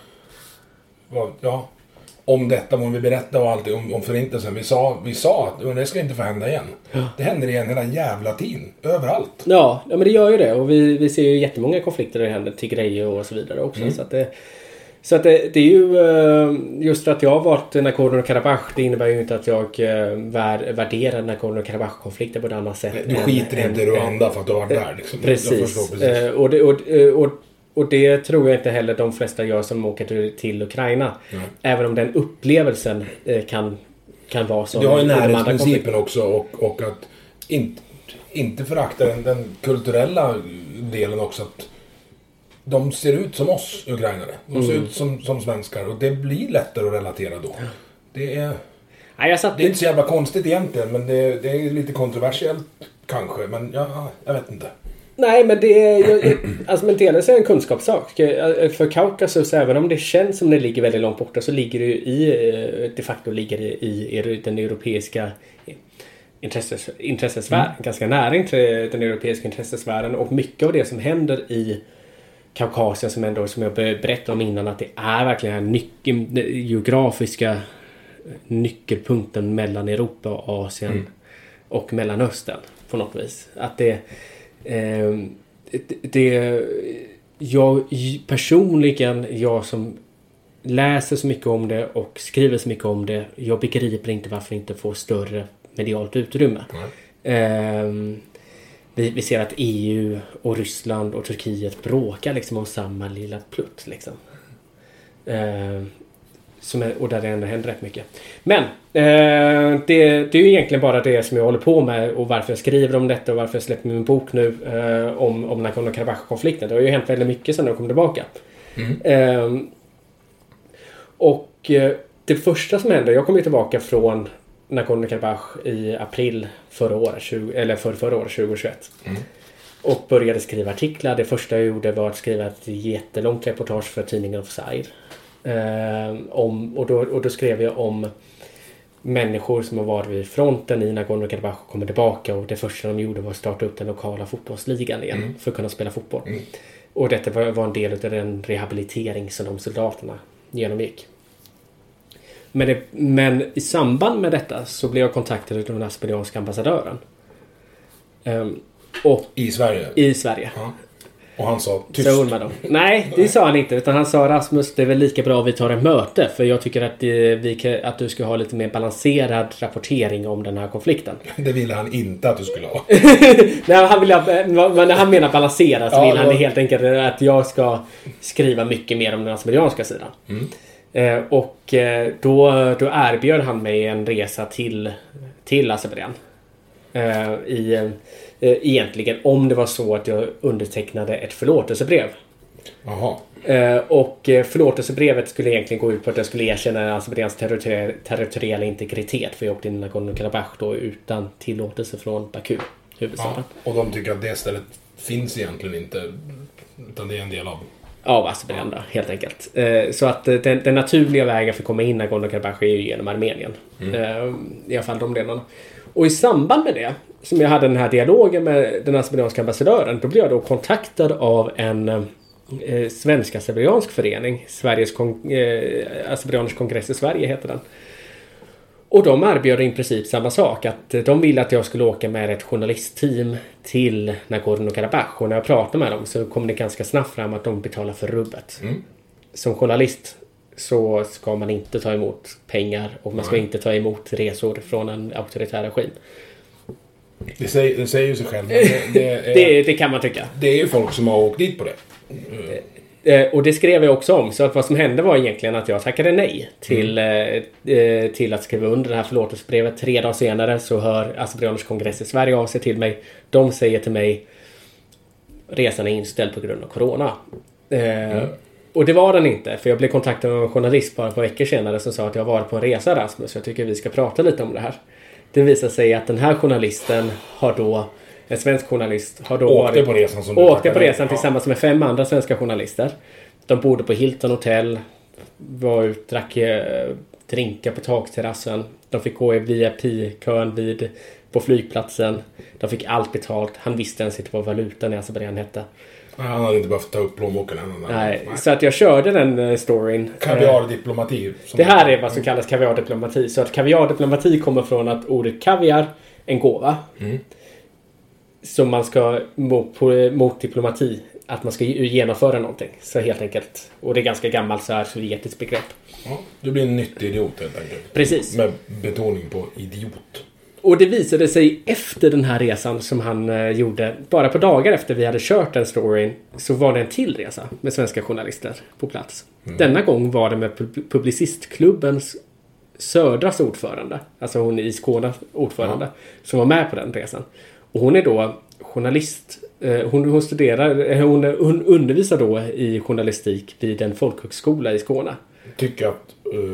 om detta må vi berätta och alltid om förintelsen. Vi sa att det ska inte få hända igen. Ja. Det händer igen hela jävla tiden. Överallt. Ja, men det gör ju det. Och vi ser ju jättemånga konflikter där det händer. Tigray och så vidare också. Så att det är ju just för att jag har varit Nagorno-Karabach, det innebär ju inte att jag värderar Nagorno-Karabach-konflikter på ett annat sätt. Du skiter inte i Rwanda för att du har varit där. Liksom. Precis. Och det tror jag inte heller de flesta gör som åker till Ukraina. Mm. Även om den upplevelsen kan vara så. Du har ju närhetsprincipen också och att inte förakta den kulturella delen också. Att de ser ut som oss ukrainare. De ser ut som svenskar och det blir lättare att relatera då. Det är inte så jävla konstigt egentligen, men det är lite kontroversiellt kanske. Men jag vet inte. Nej, men det är alltså men delvis är en kunskapssak. För Kaukasus, även om det känns som det ligger väldigt långt borta, så ligger det de facto i den europeiska intressesfären, ganska nära den europeiska intressesfären, och mycket av det som händer i Kaukasien som jag berättade om innan, att det är verkligen den geografiska nyckelpunkten mellan Europa och Asien och Mellanöstern på något vis. Att jag personligen, jag som läser så mycket om det och skriver så mycket om det, jag begriper inte varför det inte får större medialt utrymme. Vi ser att EU och Ryssland och Turkiet bråkar liksom om samma lilla plutt liksom. Och där det ändå händer rätt mycket. Men det är ju egentligen bara det som jag håller på med och varför jag skriver om detta och varför jag släpper min bok nu om Nagorno-Karabach-konflikten. Det har ju hänt väldigt mycket sedan jag kom tillbaka. Och det första som hände, jag kom ju tillbaka från Nagorno-Karabach i april förra året 2021. Och började skriva artiklar. Det första jag gjorde var att skriva ett jättelångt reportage för tidningen Offside. Och då skrev jag om människor som har varit vid fronten i Nagorno-Karabach och kommer tillbaka, och det första de gjorde var att starta upp den lokala fotbollsligan igen för att kunna spela fotboll. Och detta var en del av den rehabilitering som de soldaterna genomgick. Men i samband med detta så blev jag kontaktad av den assyrianska ambassadören. I Sverige? I Sverige. Ja. Och han sa tyst. Nej, det sa han inte. Utan han sa: Rasmus, det är väl lika bra att vi tar ett möte. För jag tycker att du ska ha lite mer balanserad rapportering om den här konflikten. Det ville han inte att du skulle ha. När han menar balanserad så vill han helt enkelt att jag ska skriva mycket mer om den assyrianska sidan. Och då erbjöd han mig en resa till Azerbajdzjan. Egentligen om det var så att jag undertecknade ett förlåtelsebrev. Och förlåtelsebrevet skulle egentligen gå ut på att jag skulle erkänna Azerbajdzjans territoriella integritet, för jag åkte in i Nagorno-Karabach då utan tillåtelse från Baku, huvudstaden. Och de tycker att det stället finns egentligen inte, utan det är en del av av Azerbajdzjan helt enkelt. Så att den naturliga vägen för att komma in i Nagorno-Karabach är ju genom Armenien. I alla fall de delarna. Och i samband med det, som jag hade den här dialogen med den azerbajdzjanska ambassadören, då blev jag då kontaktad av en svensk-azerbajdzjansk förening. Sveriges Azerbajdzjansk kongress i Sverige heter den. Och de erbjöd i princip samma sak. Att de ville att jag skulle åka med ett journalistteam till Nagorno-Karabach. Och när jag pratade med dem så kom det ganska snabbt fram att de betalar för rubbet. Som journalist så ska man inte ta emot pengar. Och man ska inte ta emot resor från en auktoritär regim. Det säger ju sig själv. Det kan man tycka. Det är ju folk som har åkt dit på det. Och det skrev jag också om. Så att vad som hände var egentligen att jag tackade nej till att skriva under det här förlåtelsebrevet. 3 dagar senare så hör Azerbajdzjansk kongress i Sverige av sig till mig. De säger till mig: resan är inställd på grund av corona. Och det var den inte. För jag blev kontaktad av en journalist bara ett par veckor senare som sa att jag var på en resa, Rasmus. Jag tycker vi ska prata lite om det här. Det visar sig att den här journalisten har då, en svensk journalist, har då åkte på resan tillsammans med 5 andra svenska journalister. De bodde på Hilton Hotel, var ut, drack drinkar på takterrassen. De fick gå i VIP-kön på flygplatsen. De fick allt betalt. Han visste ens inte vad valutan i Azerbajdzjan hette. Han hade inte behövt ta upp plånboken än. Nej, så att jag körde den storyn. Kaviardiplomati. Det här är vad som kallas kaviardiplomati. Så att kaviardiplomati kommer från att ordet kaviar, en gåva. Som man ska mot diplomati. Att man ska genomföra någonting. Så helt enkelt. Och det är ganska gammalt så här sovjetiskt begrepp. Ja, du blir en nyttig idiot helt enkelt. Precis. Med betoning på idiot. Och det visade sig efter den här resan som han gjorde, bara på dagar efter vi hade kört den storyn, så var det en till resa med svenska journalister på plats. Denna gång var det med Publicistklubbens Södras ordförande, alltså hon i Skåne ordförande, som var med på den resan. Och hon är då journalist. Hon undervisar då i journalistik vid en folkhögskola i Skåne. Tycker att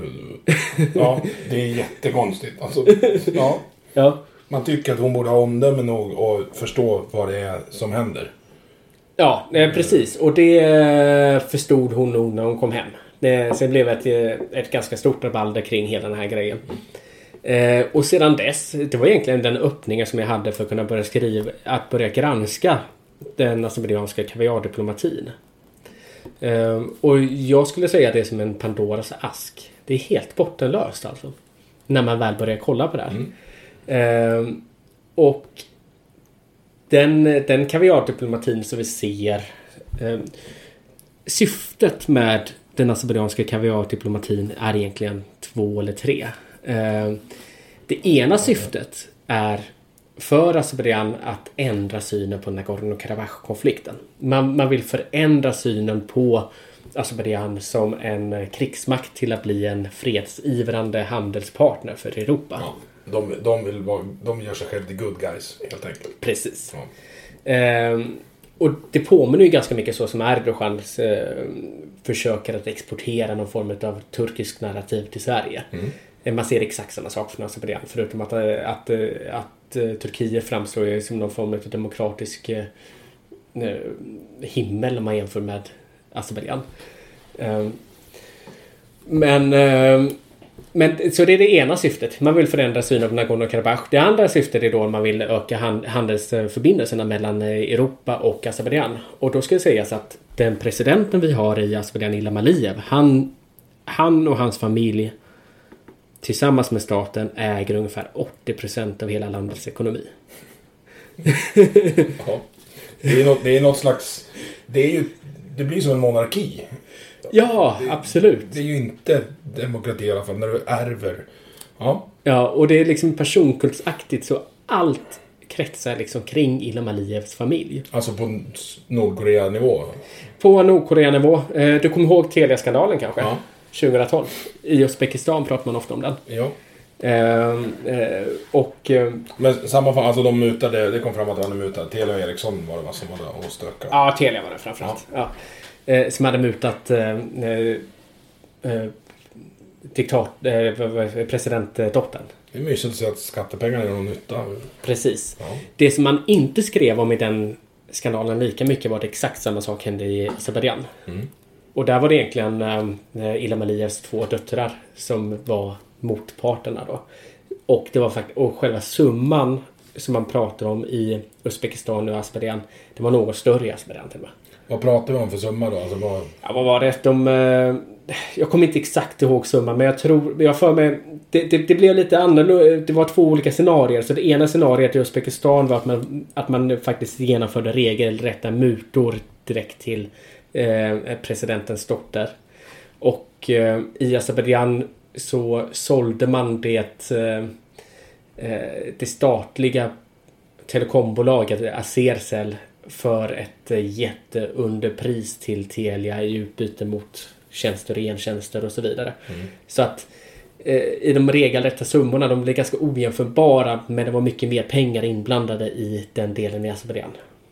ja, det är jättekonstigt. Alltså, ja. Man tycker att hon borde ha omdöme nog och förstå vad det är som händer. Ja, precis. Och det förstod hon nog när hon kom hem. Sen blev ett ganska stort rabalder kring hela den här grejen. Och sedan dess, det var egentligen den öppningen som jag hade för att kunna börja granska den azerbajdzjanska kaviardiplomatin. Och jag skulle säga det är som en Pandoras ask. Det är helt bottenlöst alltså. När man väl börjar kolla på det här. Och den kaviardiplomatin som vi ser, syftet med den azerbajdzjanska kaviardiplomatin är egentligen 2 eller 3. Det ena syftet är för Azerbajdzjan att ändra synen på Nagorno-Karabach-konflikten. Man vill förändra synen på Azerbajdzjan som en krigsmakt till att bli en fredsivrande handelspartner för Europa. Ja, de gör sig själva till good guys helt enkelt. Precis. Ja. Och det påminner ju ganska mycket så som Erdogan försöker att exportera någon form av turkisk narrativ till Sverige. Man ser exakt samma sak från Azerbajdzjan, förutom att Turkiet framstår ju som någon form av demokratisk himmel om man jämför med Azerbajdzjan. Men så det är det ena syftet. Man vill förändra synen på Nagorno-Karabach. Det andra syftet är då att man vill öka handelsförbindelserna mellan Europa och Azerbajdzjan. Och då ska det sägas att den presidenten vi har i Azerbajdzjan, Ilham Aliyev, han och hans familj tillsammans med staten äger ungefär 80% av hela landets ekonomi. Ja. Det är något slags... Det blir som en monarki. Ja, absolut. Det är ju inte demokrati i alla fall när du ärver. Ja, och det är liksom personkultsaktigt så allt kretsar liksom kring Ilham Aliyevs familj. Alltså på Nordkorea-nivå? På Nordkorea-nivå. Du kommer ihåg Telia-skandalen kanske? Ja. 2012. I Uzbekistan pratar man ofta om den. Ja. Men sammanfattning, alltså de mutade, det kom fram att han mutade Telia och Ericsson var det som hade stökat. Ja, Telia var det framförallt. Ja. Som hade mutat presidentdottern. Det är mysigt att se att skattepengarna gör någon nytta. Precis. Ja. Det som man inte skrev om i den skandalen lika mycket var det exakt samma sak hände i Azerbaijan. Och där var det egentligen Ilham Aliyevs 2 döttrar som var motparterna då. Och det var och själva summan som man pratar om i Uzbekistan och Azerbaijan, det var något större i Azerbaijan till och med. Vad pratar vi om för summa då? Alltså vad var det? Jag kommer inte exakt ihåg summan, men jag för mig det blev lite annorlunda. Det var 2 olika scenarier. Så det ena scenariet i Uzbekistan var att man faktiskt genomförde regelrätta mutor direkt till presidentens dotter. Och i Azerbaijan så sålde man det statliga telekombolaget Azercell för ett jätteunderpris till Telia i utbyte mot tjänster och gentjänster och så vidare. Så att i de regelrätta summorna, de blev ganska ojämförbara, men det var mycket mer pengar inblandade i den delen i Azerbaijan.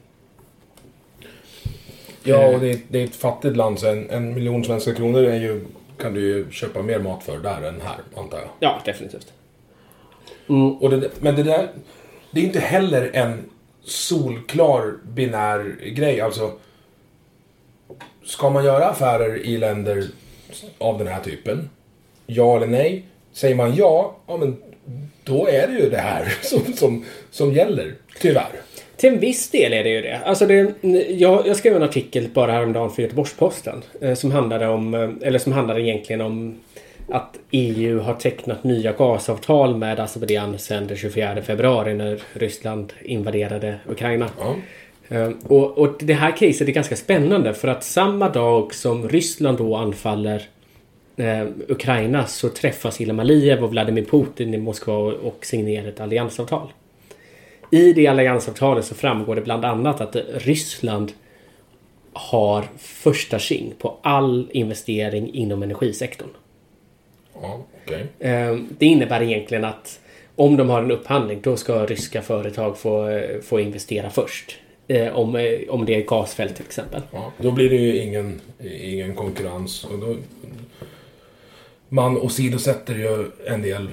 Ja, och det är ett fattigt land, så 1 miljon svenska kronor kan du ju köpa mer mat för där än här, antar jag. Ja, definitivt. Och men det är inte heller en solklar binär grej. Alltså, ska man göra affärer i länder av den här typen? Ja eller nej? Säger man ja, men då är det ju det här som gäller, tyvärr. Till en viss del är det ju det. Alltså jag skrev en artikel bara häromdagen för Göteborgs-Posten som handlade egentligen om att EU har tecknat nya gasavtal med Azerbaijan sedan den 24 februari när Ryssland invaderade Ukraina. Och det här caset är ganska spännande, för att samma dag som Ryssland då anfaller Ukraina så träffas Ilham Aliyev och Vladimir Putin i Moskva och signerar ett alliansavtal. I det alliansavtalet så framgår det bland annat att Ryssland har första tjing på all investering inom energisektorn. Ja, okay. Det innebär egentligen att om de har en upphandling, då ska ryska företag få investera först. Om det är gasfält till exempel. Ja, då blir det ju ingen konkurrens. Och då, man åsidosätter ju en del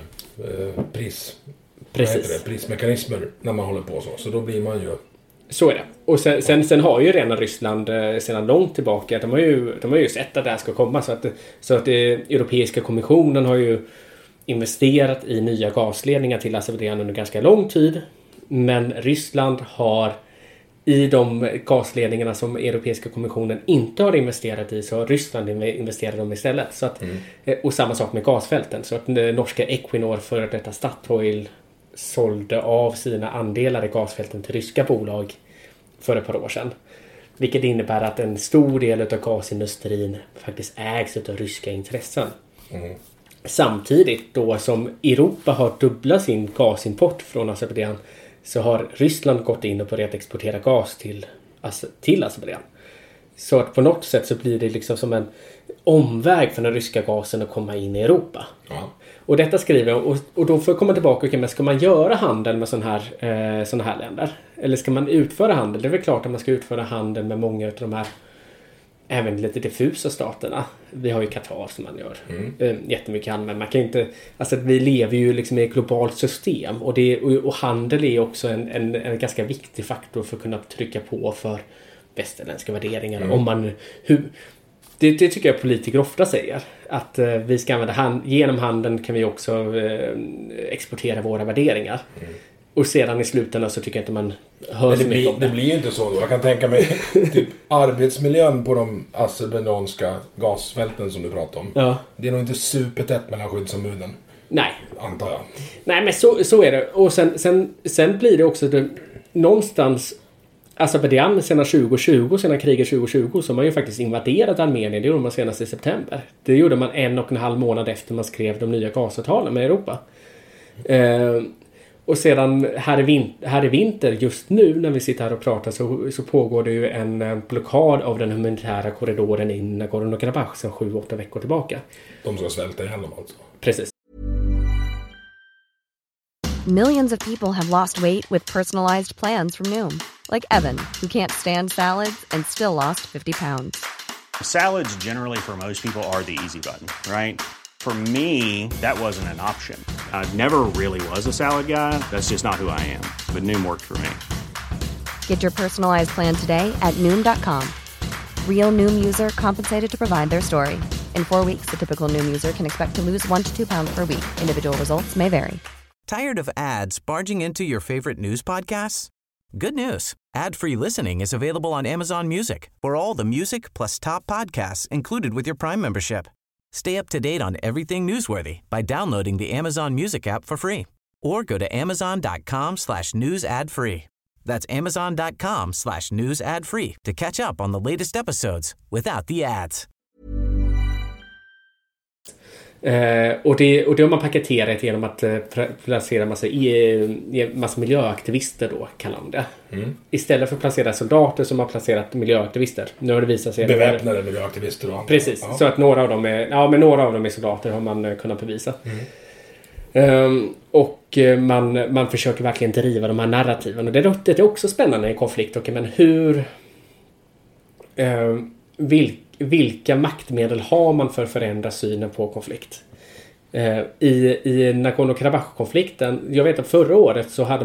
prismekanismer när man håller på så då blir man ju... Så är det. Och sen har ju redan Ryssland sedan långt tillbaka, de har ju sett att det här ska komma, så att Europeiska kommissionen har ju investerat i nya gasledningar till Azerbaijan under ganska lång tid, men Ryssland har i de gasledningarna som Europeiska kommissionen inte har investerat i, så har Ryssland investerat dem istället. Så att, och samma sak med gasfälten. Så att norska Equinor, för detta Statoil, sålde av sina andelar i gasfälten till ryska bolag för ett par år sedan. Vilket innebär att en stor del av gasindustrin faktiskt ägs av ryska intressen. Samtidigt då som Europa har dubblat sin gasimport från Azerbaijan, så har Ryssland gått in och börjat exportera gas till Azerbaijan. Så att på något sätt så blir det liksom som en omväg för den ryska gasen att komma in i Europa. Ja. Och detta skriver jag, och då får jag komma tillbaka, men ska man göra handel med sådana här länder? Eller ska man utföra handel? Det är väl klart att man ska utföra handel med många av de här även lite diffusa staterna. Vi har ju Qatar som man gör jättemycket handel, men man kan inte, alltså vi lever ju liksom i ett globalt system, och handel är också en ganska viktig faktor för att kunna trycka på för västerländska värderingar. Om man det tycker jag politiker ofta säger, att vi ska använda genom handeln kan vi också exportera våra värderingar. Och sedan i slutändan så tycker jag inte man hör så mycket om det. Det blir ju inte så då. Jag kan tänka mig typ arbetsmiljön på de azerbaijanska gasfälten som du pratar om. Ja. Det är nog inte supertätt mellan skyddsombuden. Nej. Antar jag. Nej, men så är det. Och sen blir det också någonstans Azerbaijan sedan kriget 2020, så har man ju faktiskt invaderat Armenien. Det gjorde man senast i september. Det gjorde man 1,5 månad efter man skrev de nya gasavtalen med Europa. Och sedan här i vinter, just nu när vi sitter här och pratar, så pågår det ju en blockad av den humanitära korridoren in Nagorno-Karabach sedan 7-8 veckor tillbaka. De ska svälta ihjäl dem alltså. Precis. Millions of people have lost weight with personalized plans from Noom. Like Evan, who can't stand salads and still lost 50 pounds. Salads generally for most people are the easy button, right? For me, that wasn't an option. I never really was a salad guy. That's just not who I am. But Noom worked for me. Get your personalized plan today at Noom.com. Real Noom user compensated to provide their story. In 4 weeks, the typical Noom user can expect to lose 1 to 2 pounds per week. Individual results may vary. Tired of ads barging into your favorite news podcasts? Good news. Ad-free listening is available on Amazon Music for all the music plus top podcasts included with your Prime membership. Stay up to date on everything newsworthy by downloading the Amazon Music app for free or go to amazon.com/news ad free. That's amazon.com/news ad free to catch up on the latest episodes without the ads. Och det har man paketerat genom att placera massa miljöaktivister då, kallar man det. Istället för att placera soldater som har placerat miljöaktivister. Nu har det visat sig beväpnade miljöaktivister då. Precis, så att några av dem är soldater har man kunnat bevisa. Och man försöker verkligen driva de här narrativen. Och det är också spännande i konflikt. Okay, men vilka maktmedel har man för att förändra synen på konflikt? I Nagorno-Karabach-konflikten, jag vet att förra året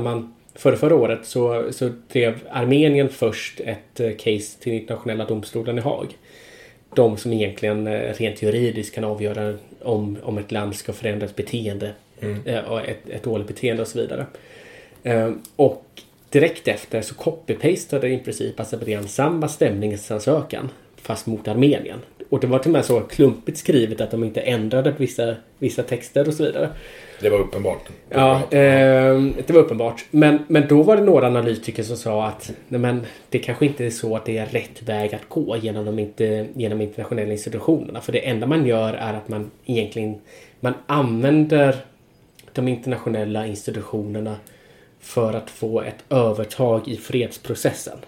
så drev Armenien först ett case till internationella domstolen i Haag. De som egentligen rent juridiskt kan avgöra om ett land ska förändra ett beteende, ett dåligt beteende och så vidare. Och direkt efter så copy-pastade i princip Azerbaijan samma stämningsansökan fast mot Armenien. Och det var till och med så klumpigt skrivet att de inte ändrade vissa texter och så vidare. Det var uppenbart. Ja, det var uppenbart. Men då var det några analytiker som sa att det kanske inte är så att det är rätt väg att gå genom internationella institutionerna. För det enda man gör är att man använder de internationella institutionerna för att få ett övertag i fredsprocessen.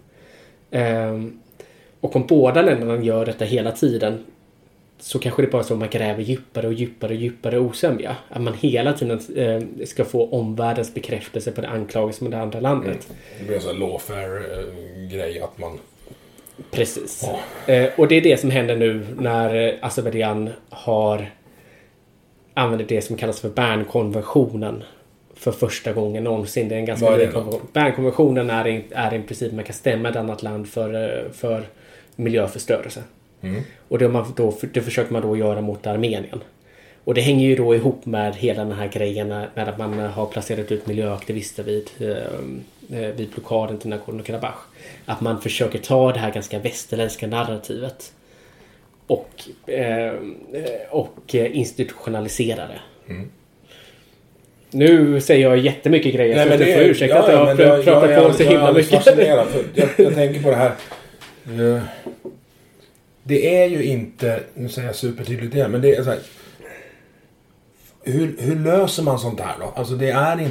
Och om båda länderna gör detta hela tiden så kanske det bara så att man gräver djupare och djupare och djupare osämja. Att man hela tiden ska få omvärldens bekräftelse på det anklagelser med det andra landet. Det blir en sån här lawfare-grej att man... Precis. Och det är det som händer nu när Azerbaijan använder det som kallas för Bernkonventionen för första gången någonsin. Det är en ganska ny konvention. Bernkonventionen är i princip man kan stämma ett annat land för miljöförstörelse. Och det försöker man då göra mot Armenien. Och det hänger ju då ihop med hela den här grejen när man har placerat ut miljöaktivister vid blockaden till Nagorno-Karabach. Att man försöker ta det här ganska västerländska narrativet och institutionalisera det. Nu säger jag jättemycket grejer. Nej, men det får ursäkta att jag pratar på så himla mycket. Jag tänker på det här. Det är ju inte, nu säger jag supertydligt igen, men det är så här, hur löser man sånt här då? Alltså det är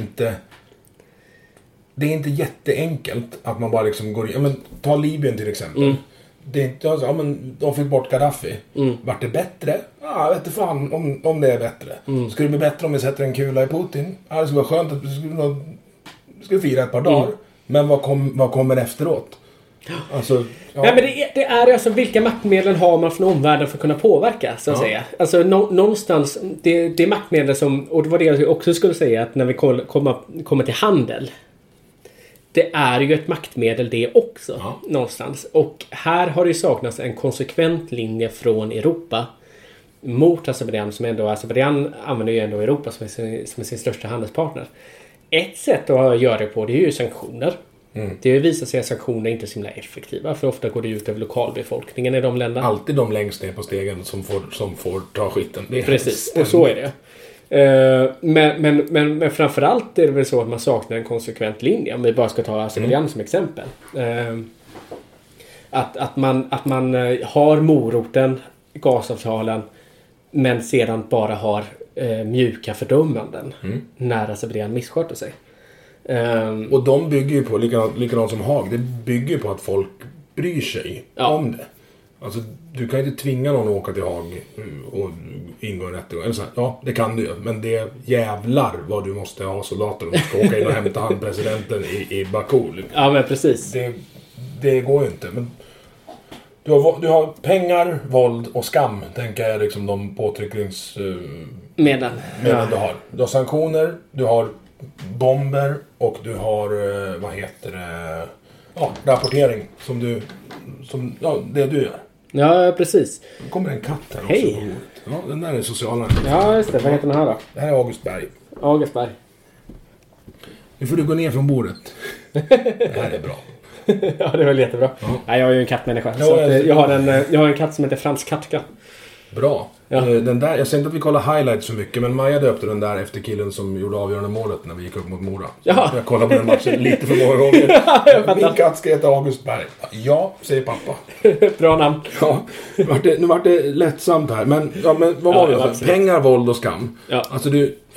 inte jätteenkelt att man bara liksom går, ta Libyen till exempel. Det är inte så, de fick bort Gaddafi. Vart det bättre? Ja, jag vet inte fan om det är bättre. Skulle det bli bättre om vi sätter en kula i Putin? Ja, det skulle vara skönt att vi skulle fira ett par dagar. Men vad kommer efteråt? Alltså, ja. Nej, men det är alltså vilka maktmedel har man från omvärlden för att kunna påverka, så att säga. Alltså någonstans, det är maktmedel som, och det var det jag också skulle säga, att när vi kommer till handel, det är ju ett maktmedel det också, någonstans. Och här har det saknats en konsekvent linje från Europa mot Azerbaijan, som ändå, Azerbaijan använder ju ändå Europa som sin största handelspartner. Ett sätt att göra det på, det är ju sanktioner. Det visar sig att sanktioner inte är så himla effektiva, för ofta går det ut över lokalbefolkningen i de länderna. Alltid de längst ner på stegen som får ta skiten. Precis, och så är det. Men framförallt är det väl så att man saknar en konsekvent linje, om vi bara ska ta Azerbaijan som exempel. Att man har moroten, gasavtalen, men sedan bara har mjuka fördömanden när Azerbaijan missköter sig. Och de bygger ju på, likadant som Haag, det bygger på att folk bryr sig om det. Alltså, du kan inte tvinga någon att åka till Haag och ingå en rättegång. Ja, det kan du ju, men det jävlar vad du måste ha soldater och ska åka in och hämta han presidenten i Baku. Ja, men precis. Det går ju inte, men du har pengar, våld och skam, tänker jag, liksom de påtryckningsmedel du har. Du har sanktioner, du har bomber och du har rapportering som det du gör. Ja, precis. Nu kommer en katt här också. Hej. Ja, den där är sociala. Ja, just det. Vad heter den här då? Det här är August Berg. August Berg. Nu får du gå ner från bordet. Det här är bra. Ja, det är väl jättebra. Ja. Nej, jag är ju en kattmänniska. Ja, så att, jag har en katt som heter Frans Katka. Bra. Ja. Den där, jag säger inte att vi kollar highlights så mycket, men Maja döpte den där efter killen som gjorde avgörande målet när vi gick upp mot Mora. Ja. Jag kollade på den matchen lite för många gånger. Min katt ska heta August Berg. Ja, säger pappa. Bra namn. Ja, nu vart det lättsamt här. Men vad var det? Alltså, pengar, våld och skam. Ja. Alltså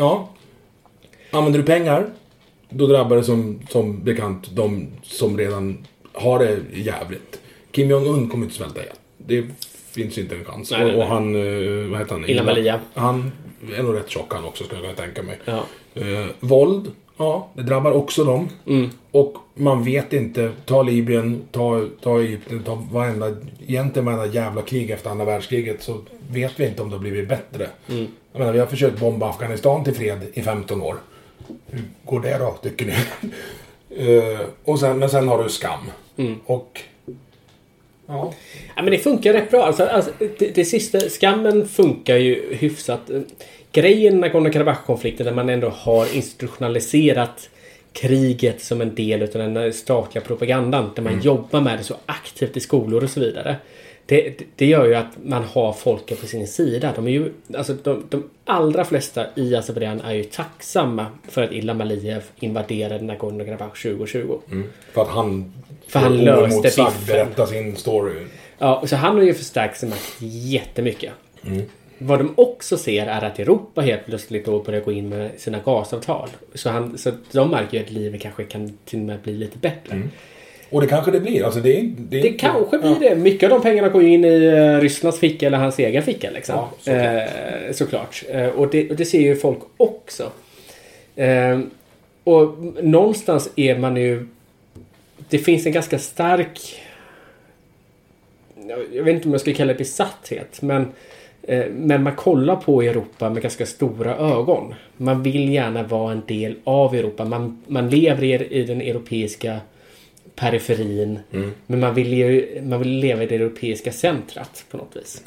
använder du pengar, då drabbar det som bekant de som redan har det jävligt. Kim Jong-Un kommer inte svälta igen. Det finns inte en chans. Nej. Och han, vad heter han? Ilham Aliyev. Han är nog rätt tjock han också, ska jag tänka mig. Ja. Våld, det drabbar också dem. Och man vet inte, ta Libyen, ta Egypten, ta varenda jävla krig efter andra världskriget, så vet vi inte om det har blivit bättre. Jag menar, vi har försökt bomba Afghanistan till fred i 15 år. Hur går det då, tycker ni? Men sen har du skam. Och ja, men det funkar rätt bra. Alltså, det sista, skammen funkar ju hyfsat. Grejen med Nagorno-Karabach-konflikten, där man ändå har institutionaliserat kriget som en del av den statliga propagandan, där man jobbar med det så aktivt i skolor och så vidare. Det gör ju att man har folket på sin sida. De allra flesta i Azerbaijan är ju tacksamma för att Ilham Aliyev invaderade Nagorno-Karabach 2020. För att han löste biffen. Berätta sin story. Ja, så han har ju förstärkt sin makt jättemycket. Vad de också ser är att Europa helt plötsligt då börjar gå in med sina gasavtal. Så de märker ju att livet kanske kan till och med bli lite bättre. Och det kanske det blir. Alltså det kanske blir det. Mycket av de pengarna går in i Rysslands ficka eller hans egen ficka. Liksom. Ja, såklart. Och det ser ju folk också. Och någonstans är man ju... Det finns en ganska stark... Jag vet inte om jag ska kalla det besatthet. Men man kollar på Europa med ganska stora ögon. Man vill gärna vara en del av Europa. Man lever i den europeiska periferin. Men man vill leva i det europeiska centrat på något vis.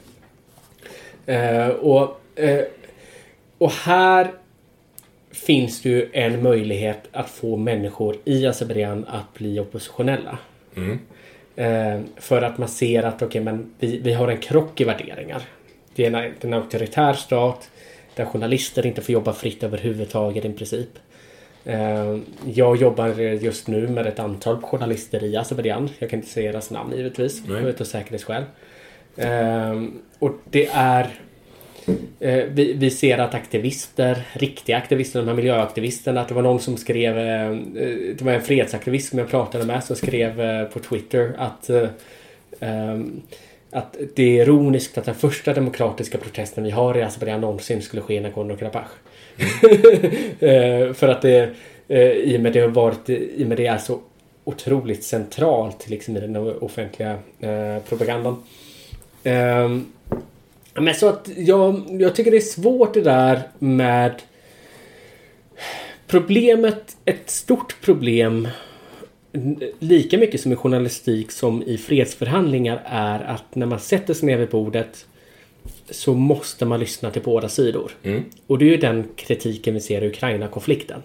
Och här finns det ju en möjlighet att få människor i Azerbaijan att bli oppositionella. För att man ser att vi har en krock i värderingar. Det är en auktoritär stat där journalister inte får jobba fritt överhuvudtaget i princip. Jag jobbar just nu med ett antal journalister i Azerbaijan. Jag kan inte säga deras namn givetvis. Utav säkerhetsskäl. Och det är... Vi ser att riktiga aktivister, de här miljöaktivisterna, att det var någon som skrev... Det var en fredsaktivist som jag pratade med som skrev på Twitter att det är ironiskt att den första demokratiska protesten vi har i Azerbaijan någonsin skulle ske i Nagorno-Karabach. För att i och med det är så otroligt centralt liksom, i den offentliga propagandan. Men så att jag tycker det är svårt det där med problemet, ett stort problem lika mycket som i journalistik som i fredsförhandlingar är att när man sätter sig ner vid bordet så måste man lyssna till båda sidor. Och det är ju den kritiken vi ser i Ukraina-konflikten.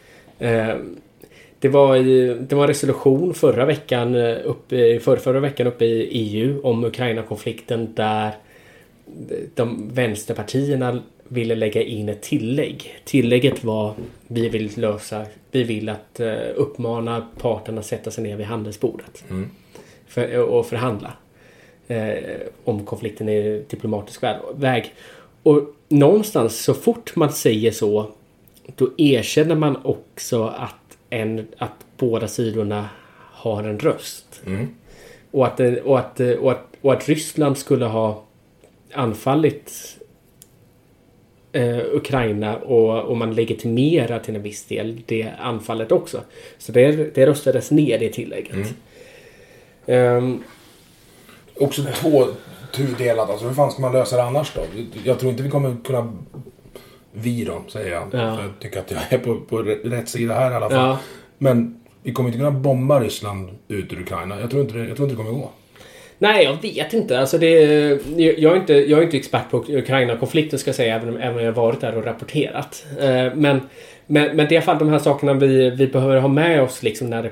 Det var en resolution förra veckan uppe i EU om Ukraina-konflikten där de vänsterpartierna ville lägga in ett tillägg. Tillägget var vi vill att uppmana parterna att sätta sig ner vid handelsbordet och förhandla om konflikten är diplomatisk väg. Och någonstans så fort man säger så, då erkänner man också att båda sidorna har en röst. Och att Ryssland skulle ha anfallit Ukraina och man legitimerar till en viss del det anfallet också. Så det röstades ner det tillägget. Också två tudelat. Alltså hur fan ska man lösa det annars då? Jag tror inte vi kommer kunna säger jag. Ja. Jag tycker att jag är på rätt sida här i alla fall. Ja. Men vi kommer inte kunna bomba Ryssland ut ur Ukraina. Jag tror inte det kommer gå. Nej, jag vet inte. Alltså jag är inte expert på Ukraina-konflikten ska jag säga, även om jag varit där och rapporterat. Men det är i alla fall de här sakerna vi behöver ha med oss liksom när det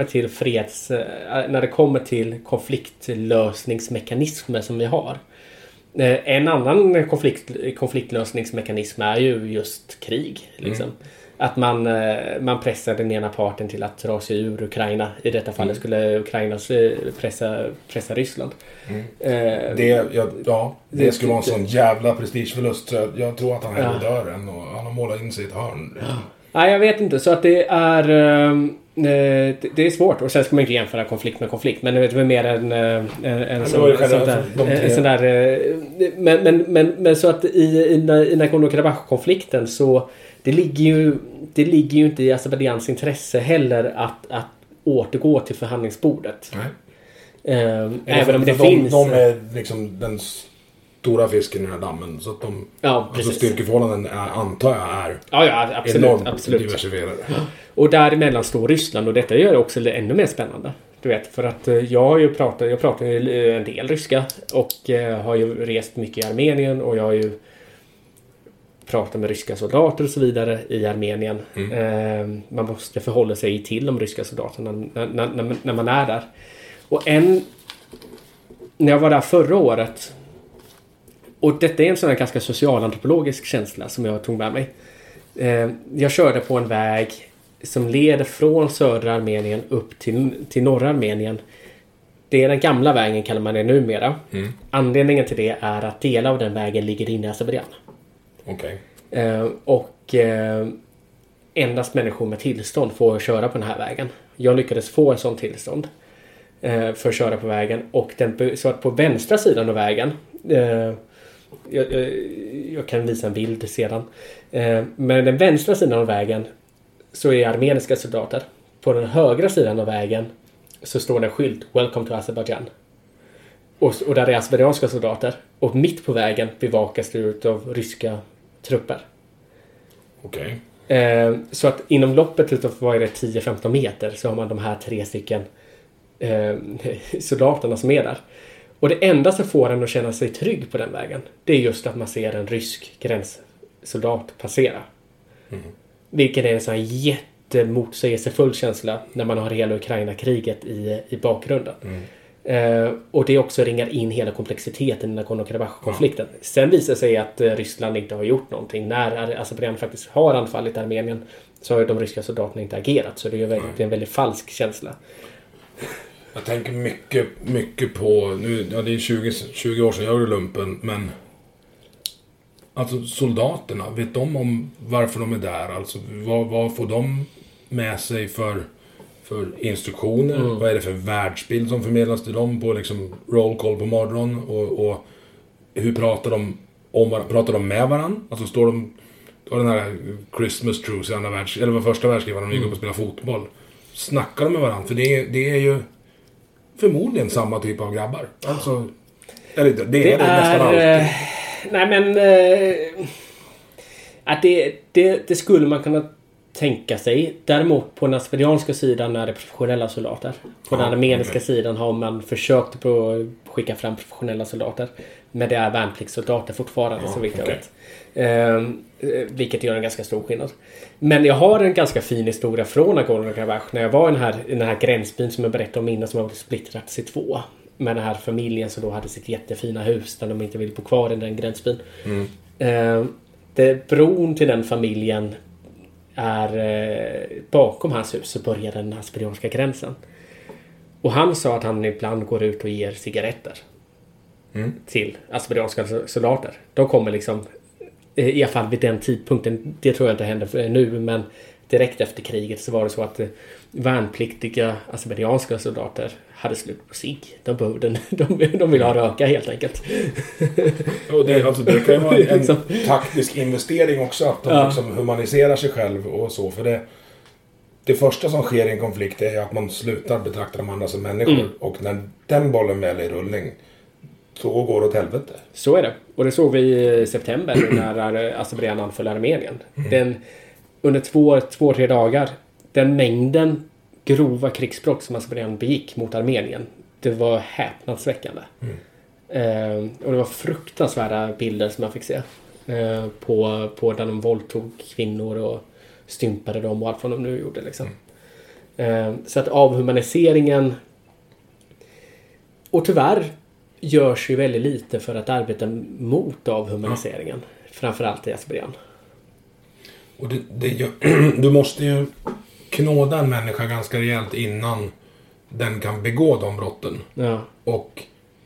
kommer till konfliktlösningsmekanismer som vi har. En annan konfliktlösningsmekanism är ju just krig. Liksom. Att man pressar den ena parten till att dra sig ur Ukraina. I detta fallet skulle Ukraina pressa Ryssland. Det skulle vara en sån jävla prestigeförlust. Så jag tror att han hellre dör än och han har målat in sig i ett hörn. Ja. Nej, jag vet inte. Så att det är svårt. Och sen ska man inte jämföra konflikt med konflikt. Men det är mer en sån där... Men så att i Nagorno-Karabach-konflikten så det ligger ju inte i Azerbajdzjans intresse heller att återgå till förhandlingsbordet. Nej. Även om det finns... De är liksom den stora fisken i den här dammen. Så att alltså styrkeförhållanden antar jag är enormt diversifierade. Ja. Och däremellan står Ryssland och detta gör det också ännu mer spännande. Du vet, för att jag pratar ju en del ryska och har ju rest mycket i Armenien och jag har ju pratat med ryska soldater och så vidare i Armenien. Man måste förhålla sig till de ryska soldaterna när man är där. Och när jag var där förra året, och detta är en sån här ganska socialantropologisk känsla som jag tog med mig. Jag körde på en väg som leder från södra Armenien upp till norra Armenien. Det är den gamla vägen kallar man det numera. Anledningen till det är att delar av den vägen ligger inne i Azerbajdzjan. Okej. Och endast människor med tillstånd får köra på den här vägen. Jag lyckades få en sån tillstånd för att köra på vägen. Och så att på vänstra sidan av vägen... Jag kan visa en bild sedan. Men den vänstra sidan av vägen så är armeniska soldater. På den högra sidan av vägen så står det en skylt Welcome to Azerbaijan. Och där är azerbajdzjanska soldater. Och mitt på vägen bevakas det ut av ryska trupper. Okej. Så att inom loppet utav 10-15 meter så har man de här 3 stycken soldaterna som är där. Och det enda som får en att känna sig trygg på den vägen, det är just att man ser en rysk gränssoldat passera. Vilket är en sån här jättemotsägelsefull känsla när man har hela Ukraina-kriget i bakgrunden. Och det också ringar in hela komplexiteten i Nagorno-Karabach-konflikten. Sen visar sig att Ryssland inte har gjort någonting. När Azerbajdzjan faktiskt har anfallit Armenien så har de ryska soldaterna inte agerat. Så det är en väldigt falsk känsla. Jag tänker mycket på... det är 20 år sedan jag gjorde lumpen, men... Alltså soldaterna, vet de om varför de är där? Alltså vad får de med sig för instruktioner? Vad är det för världsbild som förmedlas till dem på liksom roll call på morgon? Och hur pratar de pratar de med varandra? Alltså står de... Då den här Christmas truce i första världskriget när de gick upp och spelade fotboll. Snackar de med varandra? För det är ju förmodligen samma typ av grabbar. Alltså, eller det är nästan alltid. Nej men att det skulle man kunna tänka sig. Däremot på den azerbajdzjanska sidan är det professionella soldater. På den armeniska sidan har man försökt på skicka fram professionella soldater. Men det är värnpliktssoldater fortfarande så vitt jag vet. Vilket gör en ganska stor skillnad. Men jag har en ganska fin historia från Nagorno-Karabach. När jag var i den här gränsbyn som jag berättade om innan, som har blivit splittrats i 2. Med den här familjen som då hade sitt jättefina hus där de inte ville bo kvar i den gränsbyn. Bron till den familjen är bakom hans hus så börjar den azerbajdzjanska gränsen. Och han sa att han ibland går ut och ger cigaretter till azerbajdzjanska soldater. De kommer liksom, i alla fall vid den tidpunkten, det tror jag inte händer nu, men direkt efter kriget så var det så att värnpliktiga azerbajdzjanska soldater hade slut på sig. De ville ha röka helt enkelt. Och det kan ju vara en taktisk investering också, att de liksom humaniserar sig själv och så. För det första som sker i en konflikt är att man slutar betrakta de andra som människor. Och när den bollen väl är i rullning så går det åt helvete. Så är det. Och det såg vi i september när Azerbajdzjan anföll Armenien. Under 2-3 dagar, den mängden grova krigsbrott som Azerbajdzjan begick mot Armenien. Det var häpnadsväckande. Och det var fruktansvärda bilder som man fick se. På där de våldtog kvinnor och stympade dem och allt vad de nu gjorde. Liksom. Så att avhumaniseringen... Och tyvärr görs ju väldigt lite för att arbeta mot avhumaniseringen. Framförallt i Azerbajdzjan. Och du måste ju knåda en människa ganska rejält innan den kan begå de brotten. Ja. Och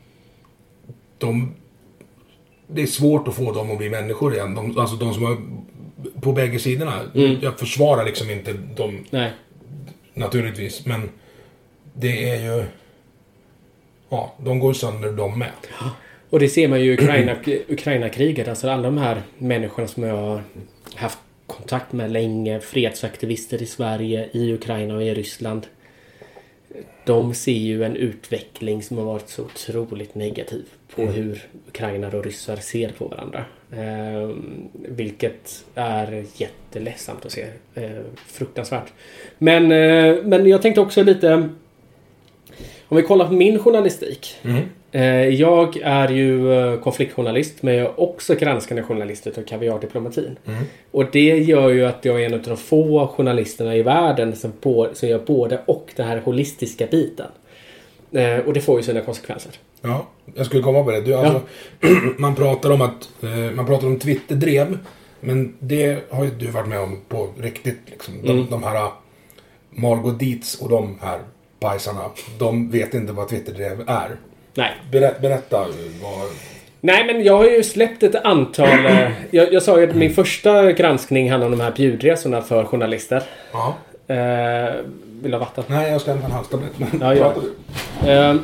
det är svårt att få dem att bli människor igen. Alltså de som är på bägge sidorna. Jag försvarar liksom inte dem. Nej. Naturligtvis. Men det är ju... Ja, de går sönder de med. Och det ser man ju i Ukraina-kriget. Alltså alla de här människorna som jag har haft kontakt med länge. Fredsaktivister i Sverige, i Ukraina och i Ryssland. De ser ju en utveckling som har varit så otroligt negativ på hur ukrainare och ryssar ser på varandra. Vilket är jätteledsamt att se. Fruktansvärt. Men jag tänkte också lite... Om vi kollar på min journalistik. Jag är ju konfliktjournalist, men jag är också granskande journalist utav kaviardiplomatin. Och det gör ju att jag är en av de få journalisterna i världen som gör både och den här holistiska biten. Och det får ju sina konsekvenser. Ja, jag skulle komma på det. Alltså, man pratar om Twitter-drev, men det har ju du varit med om på riktigt. Liksom. De här Margot Dietz och de här pajsarna, de vet inte vad Twitter-drev är. Nej. Berätta vad... Nej, men jag har ju släppt ett antal... jag sa ju att min första granskning handlade om de här bjudresorna för journalister. Ja. Vill du ha vatten? Nej, jag ska hämta en halstablett. Ja, gör det.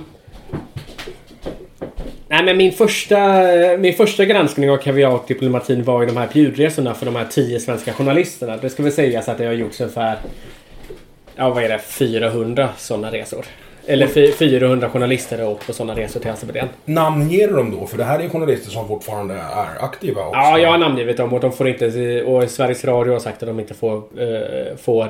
Nej, men min första granskning av kaviardiplomatin var ju de här bjudresorna för de här 10 svenska journalisterna. Det ska väl sägas att det har gjorts ungefär... Ja, vad är det? 400 sådana resor. Eller 400 journalister har åkt på sådana resor till Azerbajdzjan. Namnger de då? För det här är journalister som fortfarande är aktiva också. Ja, jag har namngivit dem och de får inte... Och Sveriges Radio har sagt att de inte får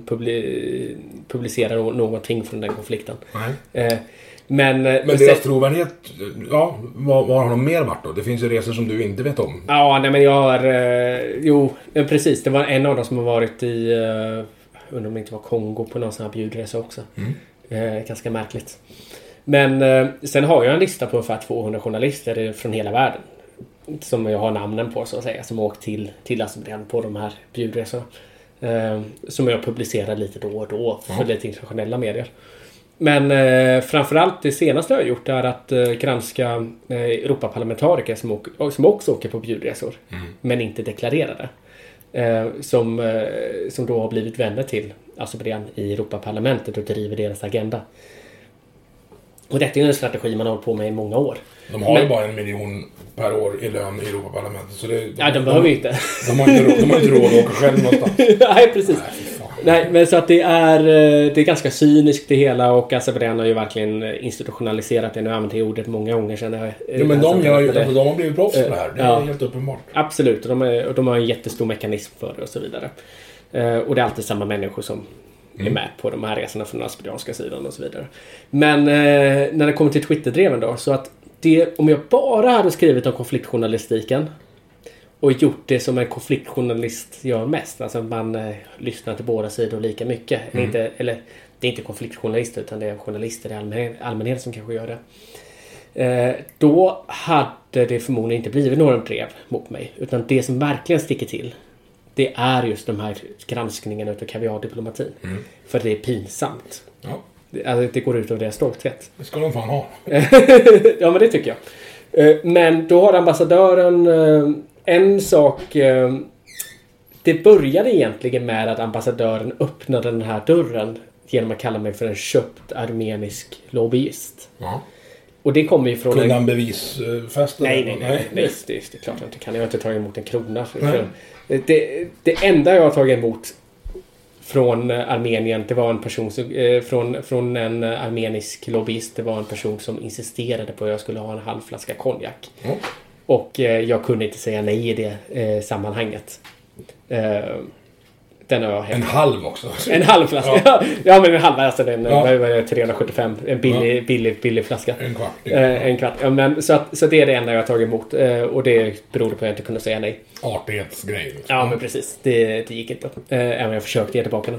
publicera någonting från den konflikten. Nej. Men deras trovärdighet, ja, vad har de mer varit då? Det finns ju resor som du inte vet om. Ja, nej, men jag har... precis. Det var en av dem som har varit i... undrar om det inte var Kongo på någon sån här bjudresa också. Ganska märkligt. Men sen har jag en lista på ungefär 200 journalister från hela världen. Som jag har namnen på, så att säga. Som har åkt till Azerbajdzjan på de här bjudresorna. Som jag publicerar lite då och då för lite internationella medier. Men framförallt det senaste jag har gjort är att granska Europaparlamentariker som också åker på bjudresor. Men inte deklarerade. Som då har blivit vänner till Azerbajdzjan i Europaparlamentet och driver deras agenda. Och detta är en strategi man har hållit på med i många år. De har ju bara 1 miljon per år i lön i Europaparlamentet. Så de behöver ju inte. De har inte råd att åka själv någonstans. Nej, precis. Nej, men så att det är ganska cyniskt det hela, och Azerbajdzjan har ju verkligen institutionaliserat det. Nu använder jag ordet många gånger sedan. Ja, men de har blivit proffs på det här. Det är helt uppenbart. Absolut, och de har en jättestor mekanism för det och så vidare. Och det är alltid samma människor som är med på de här resorna från den azerbajdzjanska sidan och så vidare. Men när det kommer till Twitter-dreven då, så att om jag bara hade skrivit om konfliktjournalistiken och gjort det som en konfliktjournalist gör mest, alltså man lyssnar till båda sidor lika mycket, eller det är inte konfliktjournalister utan det är journalister i allmänhet som kanske gör det, då hade det förmodligen inte blivit några drev mot mig, utan det som verkligen sticker till, det är just de här granskningarna utav kaviardiplomatin. För det är pinsamt. Ja. Alltså, det går ut av deras stolthet. Det ska de fan ha. Ja, men det tycker jag. Men då har ambassadören en sak. Det började egentligen med att ambassadören öppnade den här dörren genom att kalla mig för en köpt armenisk lobbyist. Ja. Och det kommer ju från... Kunde han bevisfästa? Nej, det är klart jag inte kan. Jag har inte tagit emot en krona. Det enda jag har tagit emot från Armenien, det var en person från en armenisk lobbyist. Det var en person som insisterade på att jag skulle ha en halv flaska konjak. Och jag kunde inte säga nej i det sammanhanget. Den har jag En halv också. En halv flaska. Ja, men en halv, alltså den var 375. En billig flaska. En kvart. Ja, men så det är det enda jag har tagit emot. Och det beror på att jag inte kunde säga nej. Artighetsgrej. Liksom. Ja, men precis. Det gick inte. Även om jag försökte ge tillbaka den.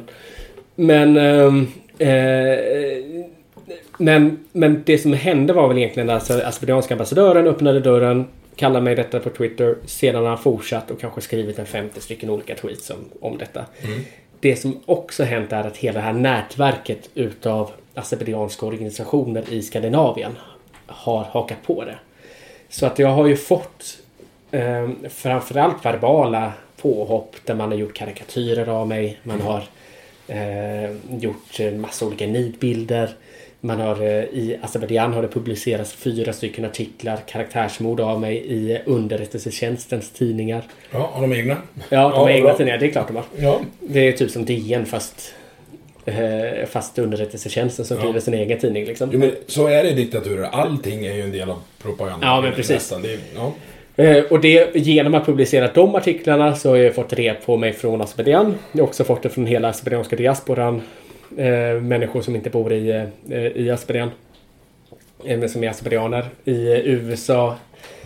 Men det som hände var väl egentligen att Asperdianska ambassadören öppnade dörren, kallade mig detta på Twitter, sedan har han fortsatt och kanske skrivit en 50 stycken olika tweets om detta. Det som också hänt är att hela det här nätverket utav asperdianska organisationer i Skandinavien har hakat på det. Så att jag har ju fått framförallt verbala påhopp där man har gjort karikatyrer av mig. Man har gjort en massa olika nidbilder. Man har i Azerbaijan har det publicerats 4 stycken artiklar, karaktärsmord av mig i underrättelsetjänstens tidningar. Ja, har de egna? Ja, de har egna tidningar, det är klart de har. Ja. Det är typ som DN fast underrättelsetjänsten som skriver sin egen tidning liksom. Jo, men så är det i diktaturer. Allting är ju en del av propaganda. Ja, men precis. Ja. Och det, genom att publicera de artiklarna så har jag fått rep på mig från Azerbaijan. Jag har också fått det från hela azerbaijanska diasporan. Människor som inte bor i Azerbaijan. Men som är azerbaijaner. I USA.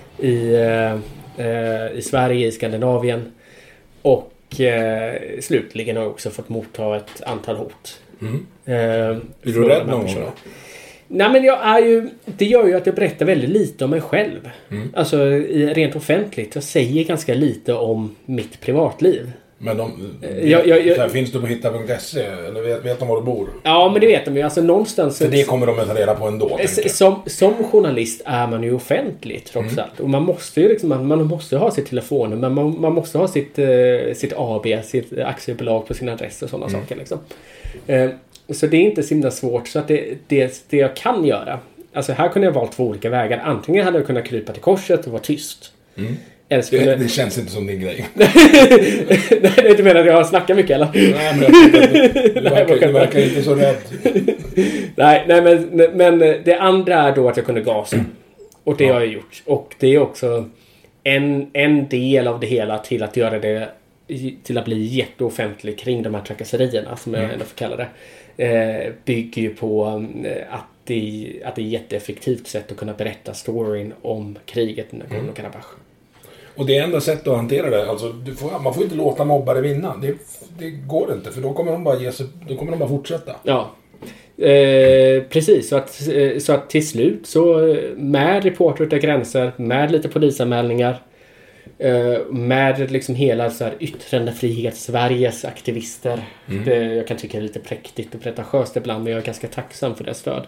I Sverige, i Skandinavien. Och slutligen har jag också fått motta ett antal hot. Är du rädd någon gång då? Nej, men det gör ju att jag berättar väldigt lite om mig själv. Alltså rent offentligt. Jag säger ganska lite om mitt privatliv. Men finns du på hitta.se? Eller vet de var du bor? Ja, men det vet de ju. Alltså någonstans... För det kommer de att ta reda på ändå. Som journalist är man ju offentlig trots allt. Och man måste ju liksom, man måste ha sitt telefonnummer. Man måste ha sitt AB, sitt aktiebolag på sin adress och sådana saker liksom. Så det är inte så himla svårt. Så att det jag kan göra. Alltså här kunde jag valt 2 olika vägar. Antingen hade jag kunnat krypa till korset och vara tyst. Det känns inte som din grej. Nej, du menar att jag snackar mycket eller? Nej, men du verkar inte så rädd. Nej, men det andra är då att jag kunde gasa. Och det har jag gjort. Och det är också en del av det hela till att göra det, till att bli jätteoffentlig kring de här trakasserierna som jag ändå får kalla det. Bygger ju på att det är ett jätteeffektivt sätt att kunna berätta storyn om kriget i Nagorno-Karabach. Och det är enda sätt att hantera det. Alltså, man får inte låta mobbare vinna. Det går inte, för då kommer de bara då kommer de bara fortsätta. Ja. Precis, så att till slut så med Reporter utan gränser, med lite polisanmälningar, med liksom hela så här yttrandefrihet Sveriges aktivister. Jag kan tycka det är lite präktigt och pretentiöst ibland, men jag är ganska tacksam för det stöd.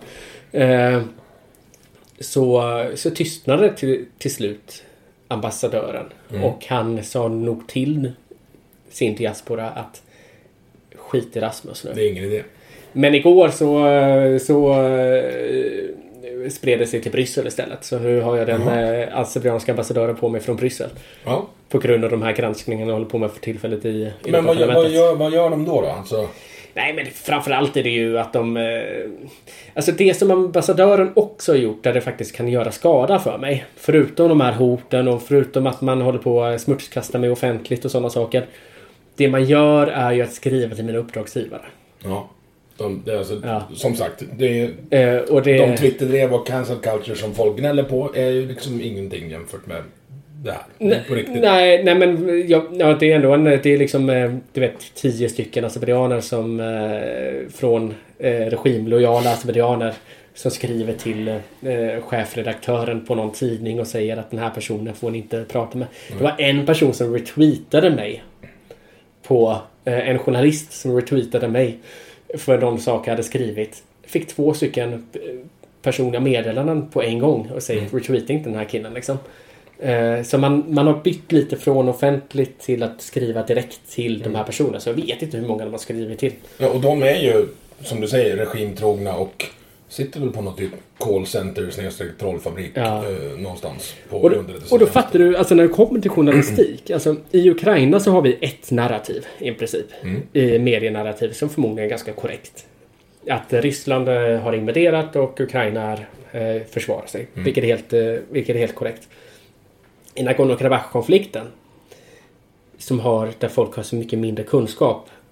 Så tystnade till slut ambassadören och han sa nog till sin diaspora att skit i Rasmus nu. Det är ingen idé. Men igår så spred det sig till Bryssel istället. Så nu har jag den azerbaijanska ambassadören på mig från Bryssel. Ja. På grund av de här granskningarna jag håller på med för tillfället i Men vad gör de då? Alltså? Nej, men framförallt är det ju att alltså det som ambassadören också har gjort där det faktiskt kan göra skada för mig. Förutom de här hoten och förutom att man håller på att smutskasta mig offentligt och sådana saker. Det man gör är ju att skriva till mina uppdragsgivare. Ja. Som sagt, de Twitter-drev och cancel culture som folk gnäller på är ju liksom ingenting jämfört med det här. Nej, men det är ändå det är liksom, du vet, 10 stycken azerbaijaner som från regimlojala azerbaijaner som skriver till chefredaktören på någon tidning och säger att den här personen får ni inte prata med. Det var en person som retweetade mig på en journalist som retweetade mig för de saker jag hade skrivit. Fick 2 stycken personliga meddelanden på en gång och säger retweeta inte den här killen liksom. Så man har bytt lite från offentligt till att skriva direkt till de här personerna. Så jag vet inte hur många de har skrivit till. Ja, och de är ju, som du säger, regimtrogna och sitter väl på något typ callcenter trollfabrik någonstans på och då fattar du, alltså när det kommer till journalistik, alltså i Ukraina så har vi ett narrativ i princip, i medienarrativ som förmodligen är ganska korrekt. Att Ryssland har invaderat och Ukraina försvarar sig, vilket är helt korrekt. I Nagorno-Karabach-konflikten där folk har så mycket mindre kunskap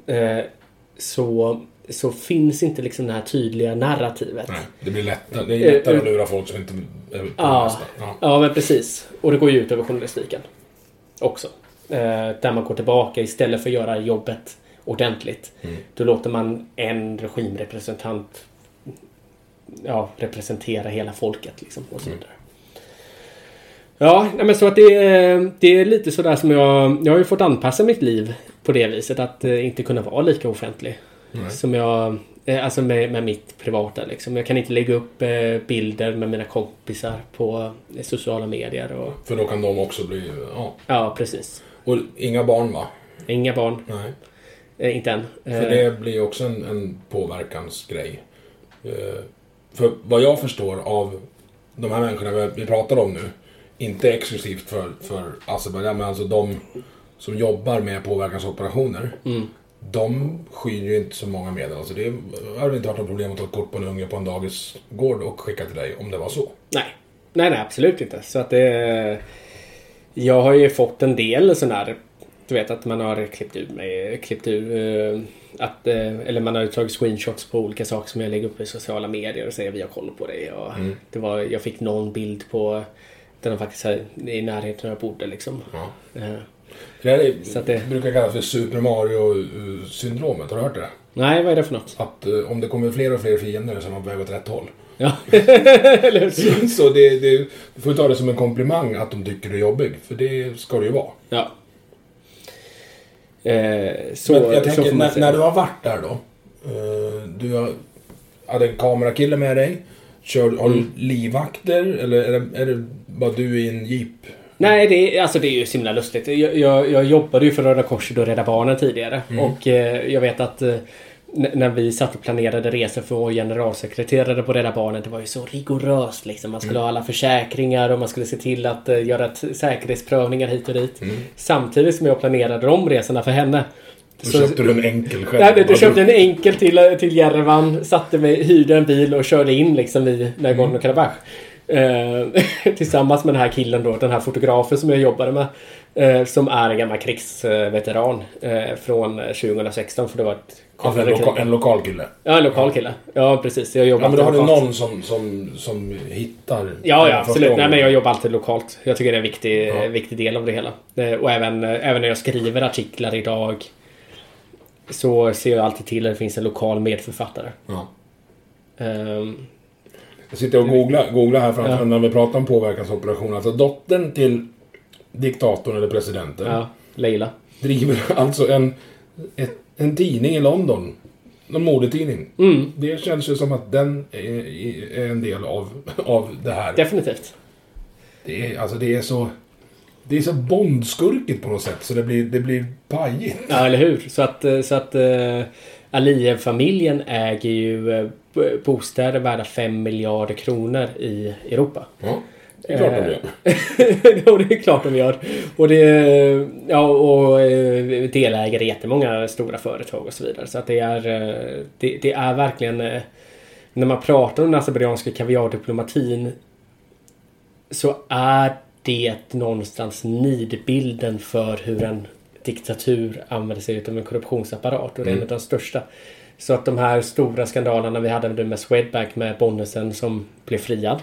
så finns inte liksom det här tydliga narrativet. Nej, det blir lättare. Det är lättare att lura folk som inte är på nästa. Ja, men precis. Och det går ju ut över journalistiken också. Där man går tillbaka istället för att göra jobbet ordentligt. Då låter man en regimrepresentant representera hela folket liksom, och så vidare. Ja, men så att det är lite sådär som jag har ju fått anpassa mitt liv på det viset att inte kunna vara lika offentlig som jag, alltså med mitt privata liksom. Jag kan inte lägga upp bilder med mina kompisar på sociala medier för då kan de också bli ja, precis. Och inga barn, va? Inga barn. Nej. Inte än. För det blir också en påverkansgrej. För vad jag förstår av de här människorna vi pratar om nu, inte exklusivt för Azerbaijan, men alltså de som jobbar med påverkansoperationer, de skyr ju inte så många medel. Alltså det har inte varit något problem att ta ett kort på en unge på en dagisgård och skicka till dig om det var så. Nej, absolut inte. Så att jag har ju fått en del sån här, du vet att man har klippt ur eller man har ju tagit screenshots på olika saker som jag lägger upp i sociala medier och säger vi har koll på det. Och jag fick någon bild på den faktiskt här i närheten där jag bodde liksom. Det brukar kallas för Super Mario-syndromet. Har du hört det? Nej, vad är det för något? Att om det kommer fler och fler fiender så är man på väg åt rätt håll. Ja. Så du får ta det som en komplimang att de tycker du är jobbig. För det ska det ju vara. Ja. Men jag tänker, när du har varit där då. Du hade en kamerakille med dig. Har du livvakter? Eller är det bara du i en jeep? Nej, det är ju så himla lustigt. Jag jobbade ju för Röda Korset och Rädda Barnen tidigare. Och jag vet att när vi satt och planerade resor för vår generalsekreterare på Rädda Barnen, det var ju så rigoröst liksom. Man skulle ha alla försäkringar och man skulle se till att göra säkerhetsprövningar hit och dit. Samtidigt som jag planerade de resorna för henne. Så köpte du en enkel själv? Nej, du köpte en enkel till Jerevan, satte mig, hyrde en bil och körde in liksom i Nagorno-Karabach. Tillsammans med den här killen då, den här fotografen som jag jobbade med, som är en gammal krigsveteran från 2016, för det var en lokal kille. Ja, en lokal kille. Ja, precis. Jag jobbar men då har du någon som hittar. Ja, absolut. Nej, men jag jobbar alltid lokalt. Jag tycker det är en viktig del av det hela. Och även när jag skriver artiklar idag så ser jag alltid till att det finns en lokal medförfattare. Ja. Jag sitter och googlar här framför när vi pratar om påverkansoperationer. Alltså dottern till diktatorn eller presidenten, Leila, driver alltså en tidning i London. En modetidning. Det känns ju som att den är en del av det här. Definitivt. Det är så bondskurkigt på något sätt, så det blir pajigt. Ja, eller hur? Så att Aliyev-familjen äger ju bostäder värda 5 miljarder kronor i Europa. Ja, det är klart de gör. Ja, det är klart de gör. Och delägare i jättemånga stora företag och så vidare. Så att det är verkligen, när man pratar om den azerbaijanska kaviardiplomatin, så är det någonstans nidbilden för hur en diktatur använder sig av en korruptionsapparat, och det är en av de största. Så att de här stora skandalerna vi hade med Swedbank, med Bonnesen som blev friad,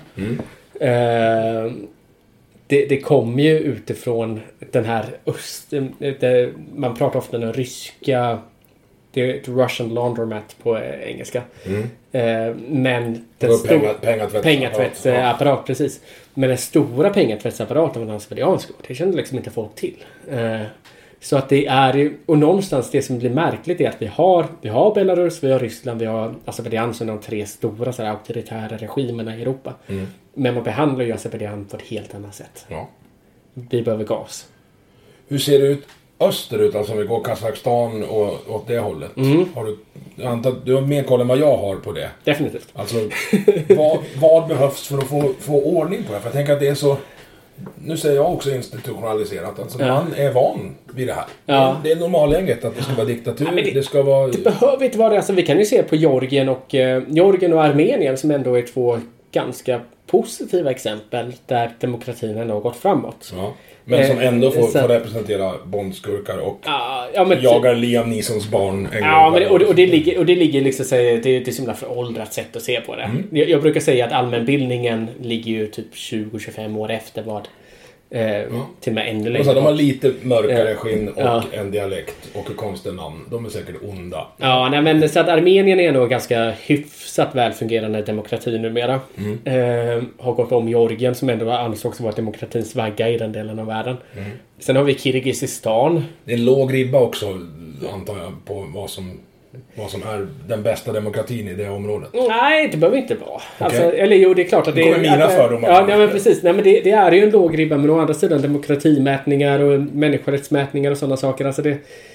det kommer ju utifrån den här man pratar ofta om den ryska, det är ett Russian laundromat på engelska. Men den pengatvättsapparat, precis. Men den stora pengatvättsapparaten var azerbaijansk. Det kände liksom inte folk till. Så att det är, och någonstans det som blir märkligt är att vi har Belarus, vi har Ryssland, vi har Azerbaijan, som de 3 stora så här auktoritära regimerna i Europa. Men man behandlar ju Azerbaijan på ett helt annat sätt. Ja. Vi behöver gas. Hur ser det ut österut, alltså om vi går Kazakstan och åt det hållet? Du har mer koll än vad jag har på det. Definitivt. Alltså, vad behövs för att få ordning på det? För jag tänker att det är så, nu säger jag också institutionaliserat. Alltså man är van vid det här. Ja. Det är normalläget att det ska vara diktatur. Det behöver inte vara det. Alltså, vi kan ju se på Georgien och Armenien, som ändå är 2 ganska positiva exempel där demokratin ändå har gått framåt. Ja. Men som ändå får representera bondskurkar och jagar Liam Neesons barn. Det ligger liksom, det är så himla föråldrat sätt att se på det. Jag brukar säga att allmänbildningen ligger ju typ 20-25 år efter vad till och med ännu längre. De har lite mörkare skinn och en dialekt och konstiga namn. De är säkert onda. Ja, nej, men så att Armenien är nog ganska hyfsat välfungerande demokrati numera. Har gått om Georgien som ändå ansågs vara demokratins vagga i den delen av världen. Sen har vi Kirgizistan. Det är en låg ribba också, antar jag, på vad som är den bästa demokratin i det området. Nej, det behöver inte vara. Okay. Alltså, eller jo, det är klart att det är mina fördomar. Ja, men precis. Nej, men det är ju en låg ribba, men å andra sidan demokratimätningar och människorättsmätningar och sådana saker. Alltså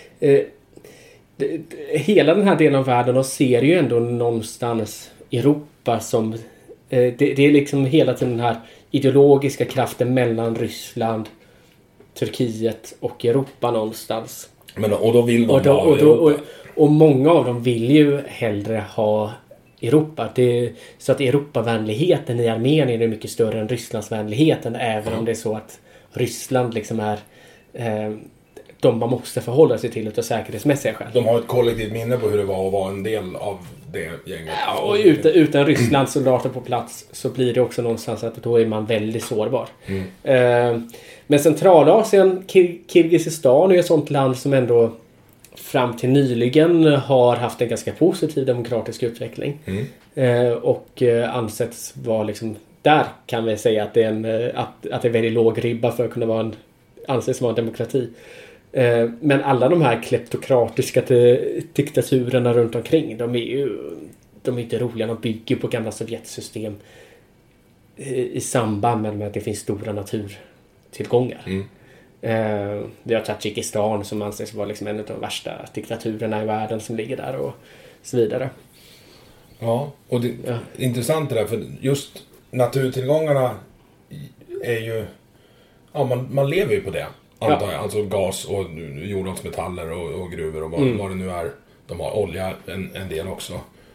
hela den här delen av världen och ser ju ändå någonstans Europa som det är liksom hela tiden den här ideologiska kraften mellan Ryssland, Turkiet och Europa någonstans. Och då vill de ha Europa. Och många av dem vill ju hellre ha Europa. Så att Europavänligheten i Armenien är mycket större än Rysslandsvänligheten. Även om det är så att Ryssland liksom är de man måste förhålla sig till utav säkerhetsmässiga skäl. De har ett kollektivt minne på hur det var att vara en del av det gänget. Ja, och utan Rysslands soldater på plats så blir det också någonstans att då är man väldigt sårbar. Men Centralasien, Kirgizistan är ett sånt land som ändå fram till nyligen har haft en ganska positiv demokratisk utveckling. Och ansetts vara liksom, där kan vi säga att det är att det är väldigt låg ribba för att kunna anses vara en demokrati. Men alla de här kleptokratiska diktaturerna runt omkring, de är inte roliga. De bygger på gamla Sovjetsystem i samband med att det finns stora naturtillgångar. Vi har Tadzjikistan som anses vara liksom en av de värsta diktaturerna i världen som ligger där och så vidare. Ja, och det är intressant det där, för just naturtillgångarna är ju, man lever ju på det, antar jag. Alltså gas och jordartsmetaller och gruvor och vad det nu är. De har olja en del också.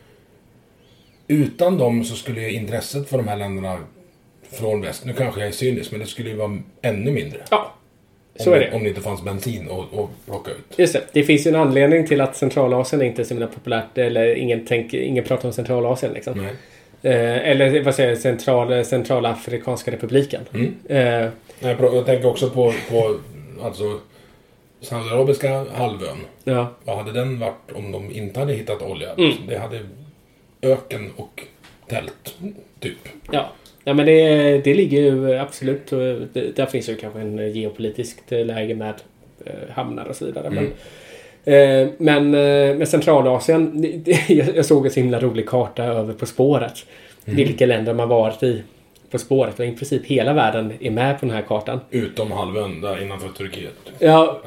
Utan dem så skulle ju intresset för de här länderna från väst, nu kanske jag är cynisk, men det skulle ju vara ännu mindre. Ja. Så är det. Om det inte fanns bensin att plocka ut. Just det. Det finns ju en anledning till att Centralasien inte är så himla populärt. Eller ingen pratar om Centralasien liksom. Nej. Eller vad säger jag? Centralafrikanska republiken. Jag tänker också på alltså Saudiarabiska halvön. Ja. Vad hade den varit om de inte hade hittat olja? Det hade öken och tält typ. Ja. Ja, men det ligger ju absolut, där finns ju kanske en geopolitiskt läge med hamnar och så vidare. Men Centralasien, jag såg en så himla rolig karta över På spåret. Vilka länder man varit i På spåret, och i princip hela världen är med på den här kartan. Utom halvön där innanför Turkiet. Ja,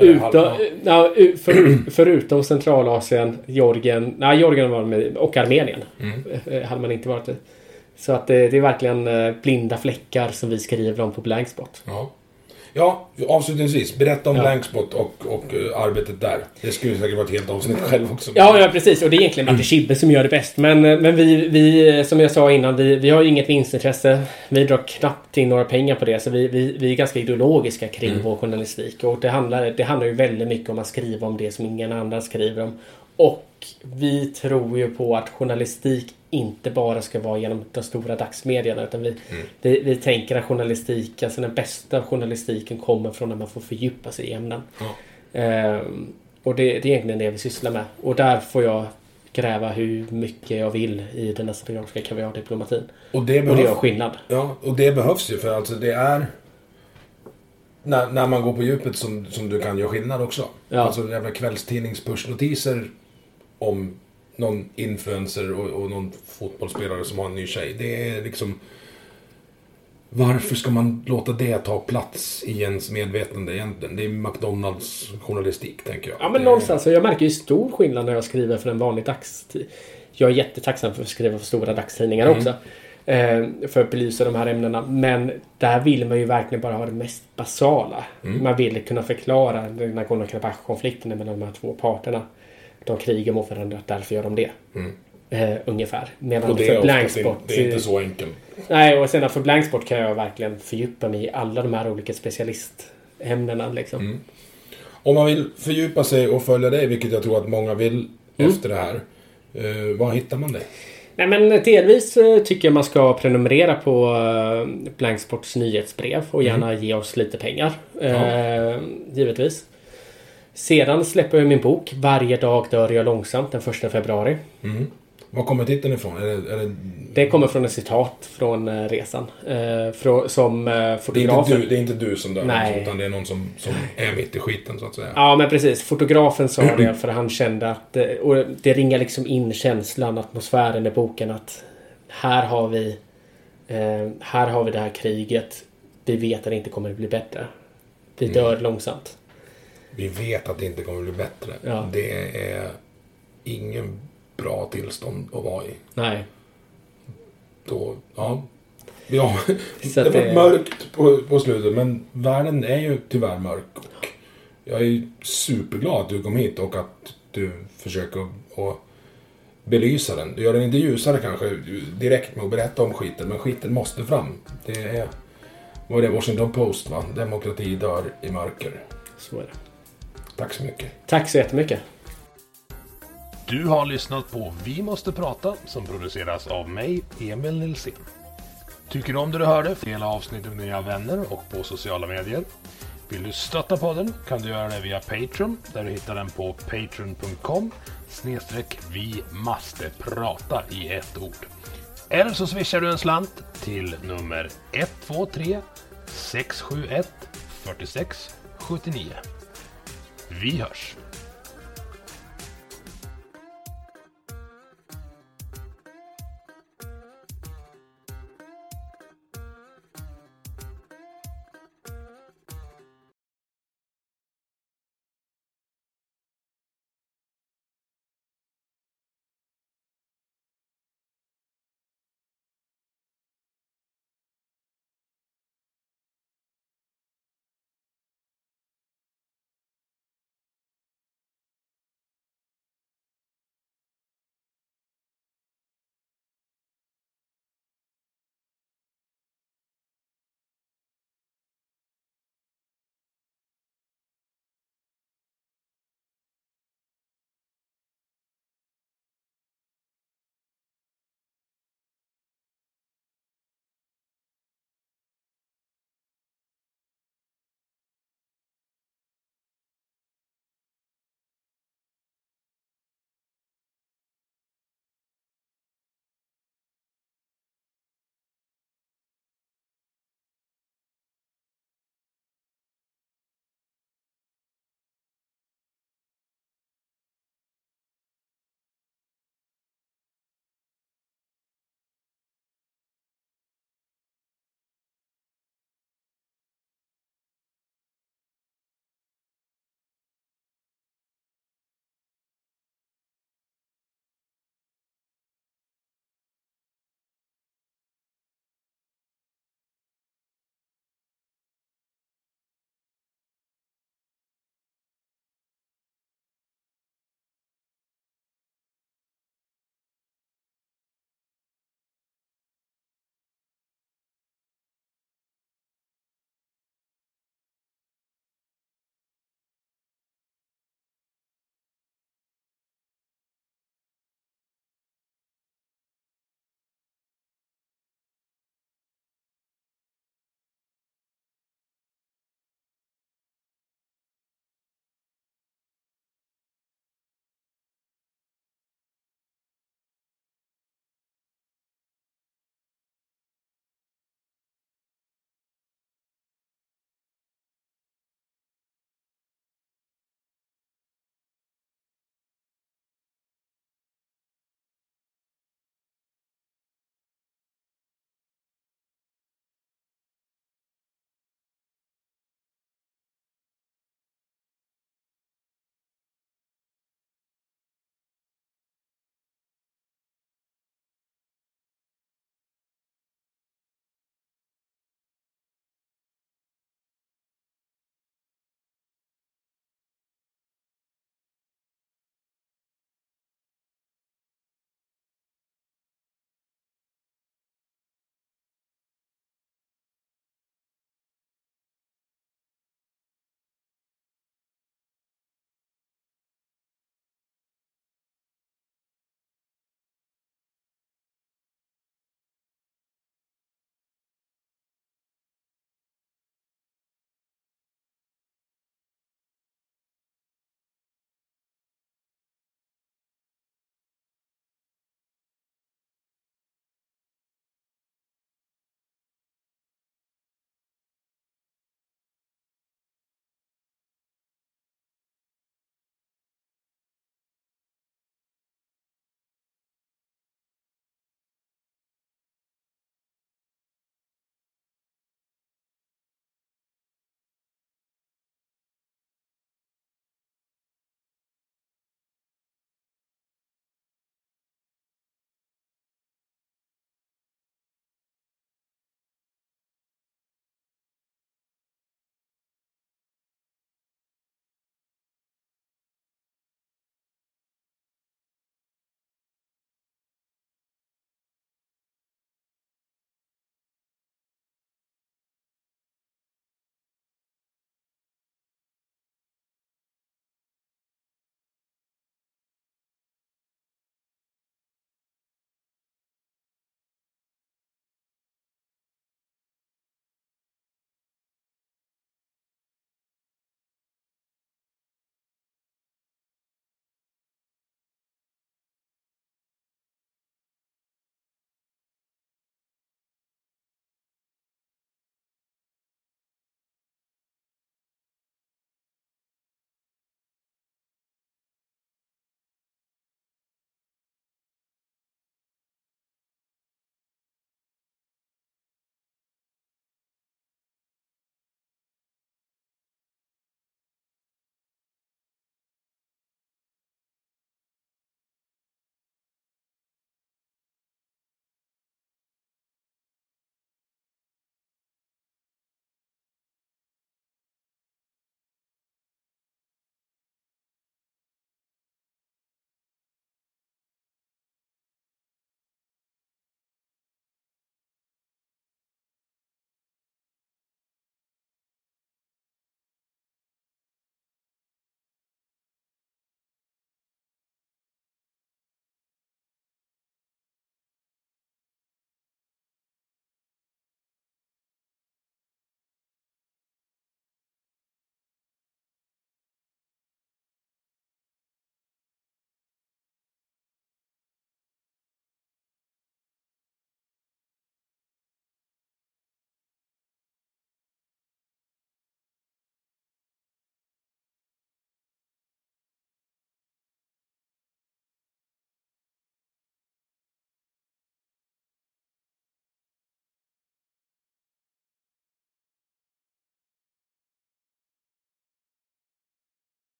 förutom Centralasien, Georgien var med, och Armenien hade man inte varit i. Så att det är verkligen blinda fläckar som vi skriver om på Blankspot. Ja, avslutningsvis, berätta om Blankspot och arbetet där. Det skulle säkert vara ett helt avsnitt själv också. Ja, precis. Och det är egentligen Martin Schibbe som gör det bäst. Men vi som jag sa innan, vi har inget vinstintresse. Vi drar knappt in några pengar på det. Så vi är ganska ideologiska kring vår journalistik. Och det handlar ju väldigt mycket om att skriva om det som ingen annan skriver om. Och vi tror ju på att journalistik inte bara ska vara genom de stora dagsmedierna, utan vi tänker att journalistik, alltså den bästa journalistiken kommer från när man får fördjupa sig i ämnen. Och det är egentligen det vi sysslar med. Och där får jag gräva hur mycket jag vill i den strategiska kaviardiplomatin. Och det gör skillnad. Ja, och det behövs ju, för alltså det är när man går på djupet som du kan göra skillnad också. Ja. Alltså jävla kvällstidningspushnotiser om någon influencer och någon fotbollsspelare som har en ny tjej. Det är liksom, varför ska man låta det ta plats i ens medvetande egentligen? Det är McDonalds journalistik, tänker jag. Ja, men någonstans, jag märker ju stor skillnad när jag skriver för en vanlig dagstidning. Jag är jättetacksam för att skriva för stora dagstidningar också. För att belysa de här ämnena. Men där vill man ju verkligen bara ha det mest basala. Man vill kunna förklara den Nagorno-Karabach-konflikten mellan de här två parterna. De krigar mot varandra, därför gör de det. ungefär. Medan Och det för är blanksport... det är inte så enkelt. Nej, och sen för blanksport kan jag verkligen fördjupa mig i alla de här olika specialistämnena liksom. Om man vill fördjupa sig och följa dig, vilket jag tror att många vill efter det här, var hittar man dig? Nej, men delvis tycker jag man ska prenumerera på Blanksports nyhetsbrev och gärna ge oss lite pengar. Givetvis. Sedan släpper jag min bok Varje dag dör jag långsamt den 1 februari. Var kommer titeln ifrån? Det kommer från ett citat från resan. Som fotografen... Det är inte du som dör, Nej. utan det är någon som är mitt i skiten så att säga. Ja, men precis. Fotografen sa det för han kände att... Och det ringar liksom in känslan, atmosfären i boken att här har vi det här kriget. Vi vet att det inte kommer att bli bättre. Vi dör långsamt. Vi vet att det inte kommer att bli bättre. Ja. Det är ingen bra tillstånd att vara i. Nej. Då, ja, Så det var mörkt på slutet, men världen är ju tyvärr mörk. Och jag är superglad att du kom hit och att du försöker att belysa den. Du gör den inte ljusare kanske direkt med att berätta om skiten, men skiten måste fram. Vad är det? Washington Post, va? Demokrati dör i mörker. Så är det. Tack så mycket. Tack så jättemycket. Du har lyssnat på Vi måste prata som produceras av mig, Emil Nilsson. Tycker du om det du hörde? Dela avsnittet med dina vänner och på sociala medier. Vill du stötta podden kan du göra det via Patreon, där du hittar den på patreon.com/vi måste prata i ett ord. Eller så swishar du en slant till nummer 123 671 46 79. Vi hörs!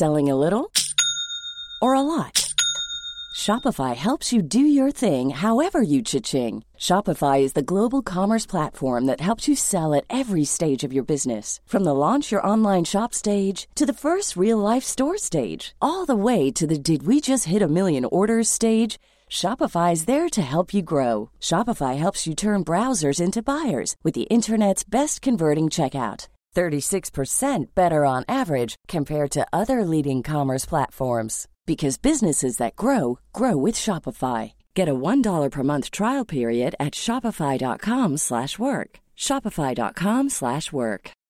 Selling a little or a lot? Shopify helps you do your thing however you cha-ching. Shopify is the global commerce platform that helps you sell at every stage of your business. From the launch your online shop stage to the first real-life store stage, all the way to the did we just hit a million orders stage. Shopify is there to help you grow. Shopify helps you turn browsers into buyers with the internet's best converting checkout. 36% better on average compared to other leading commerce platforms. Because businesses that grow, grow with Shopify. Get a $1 per month trial period at shopify.com/work. Shopify.com/work.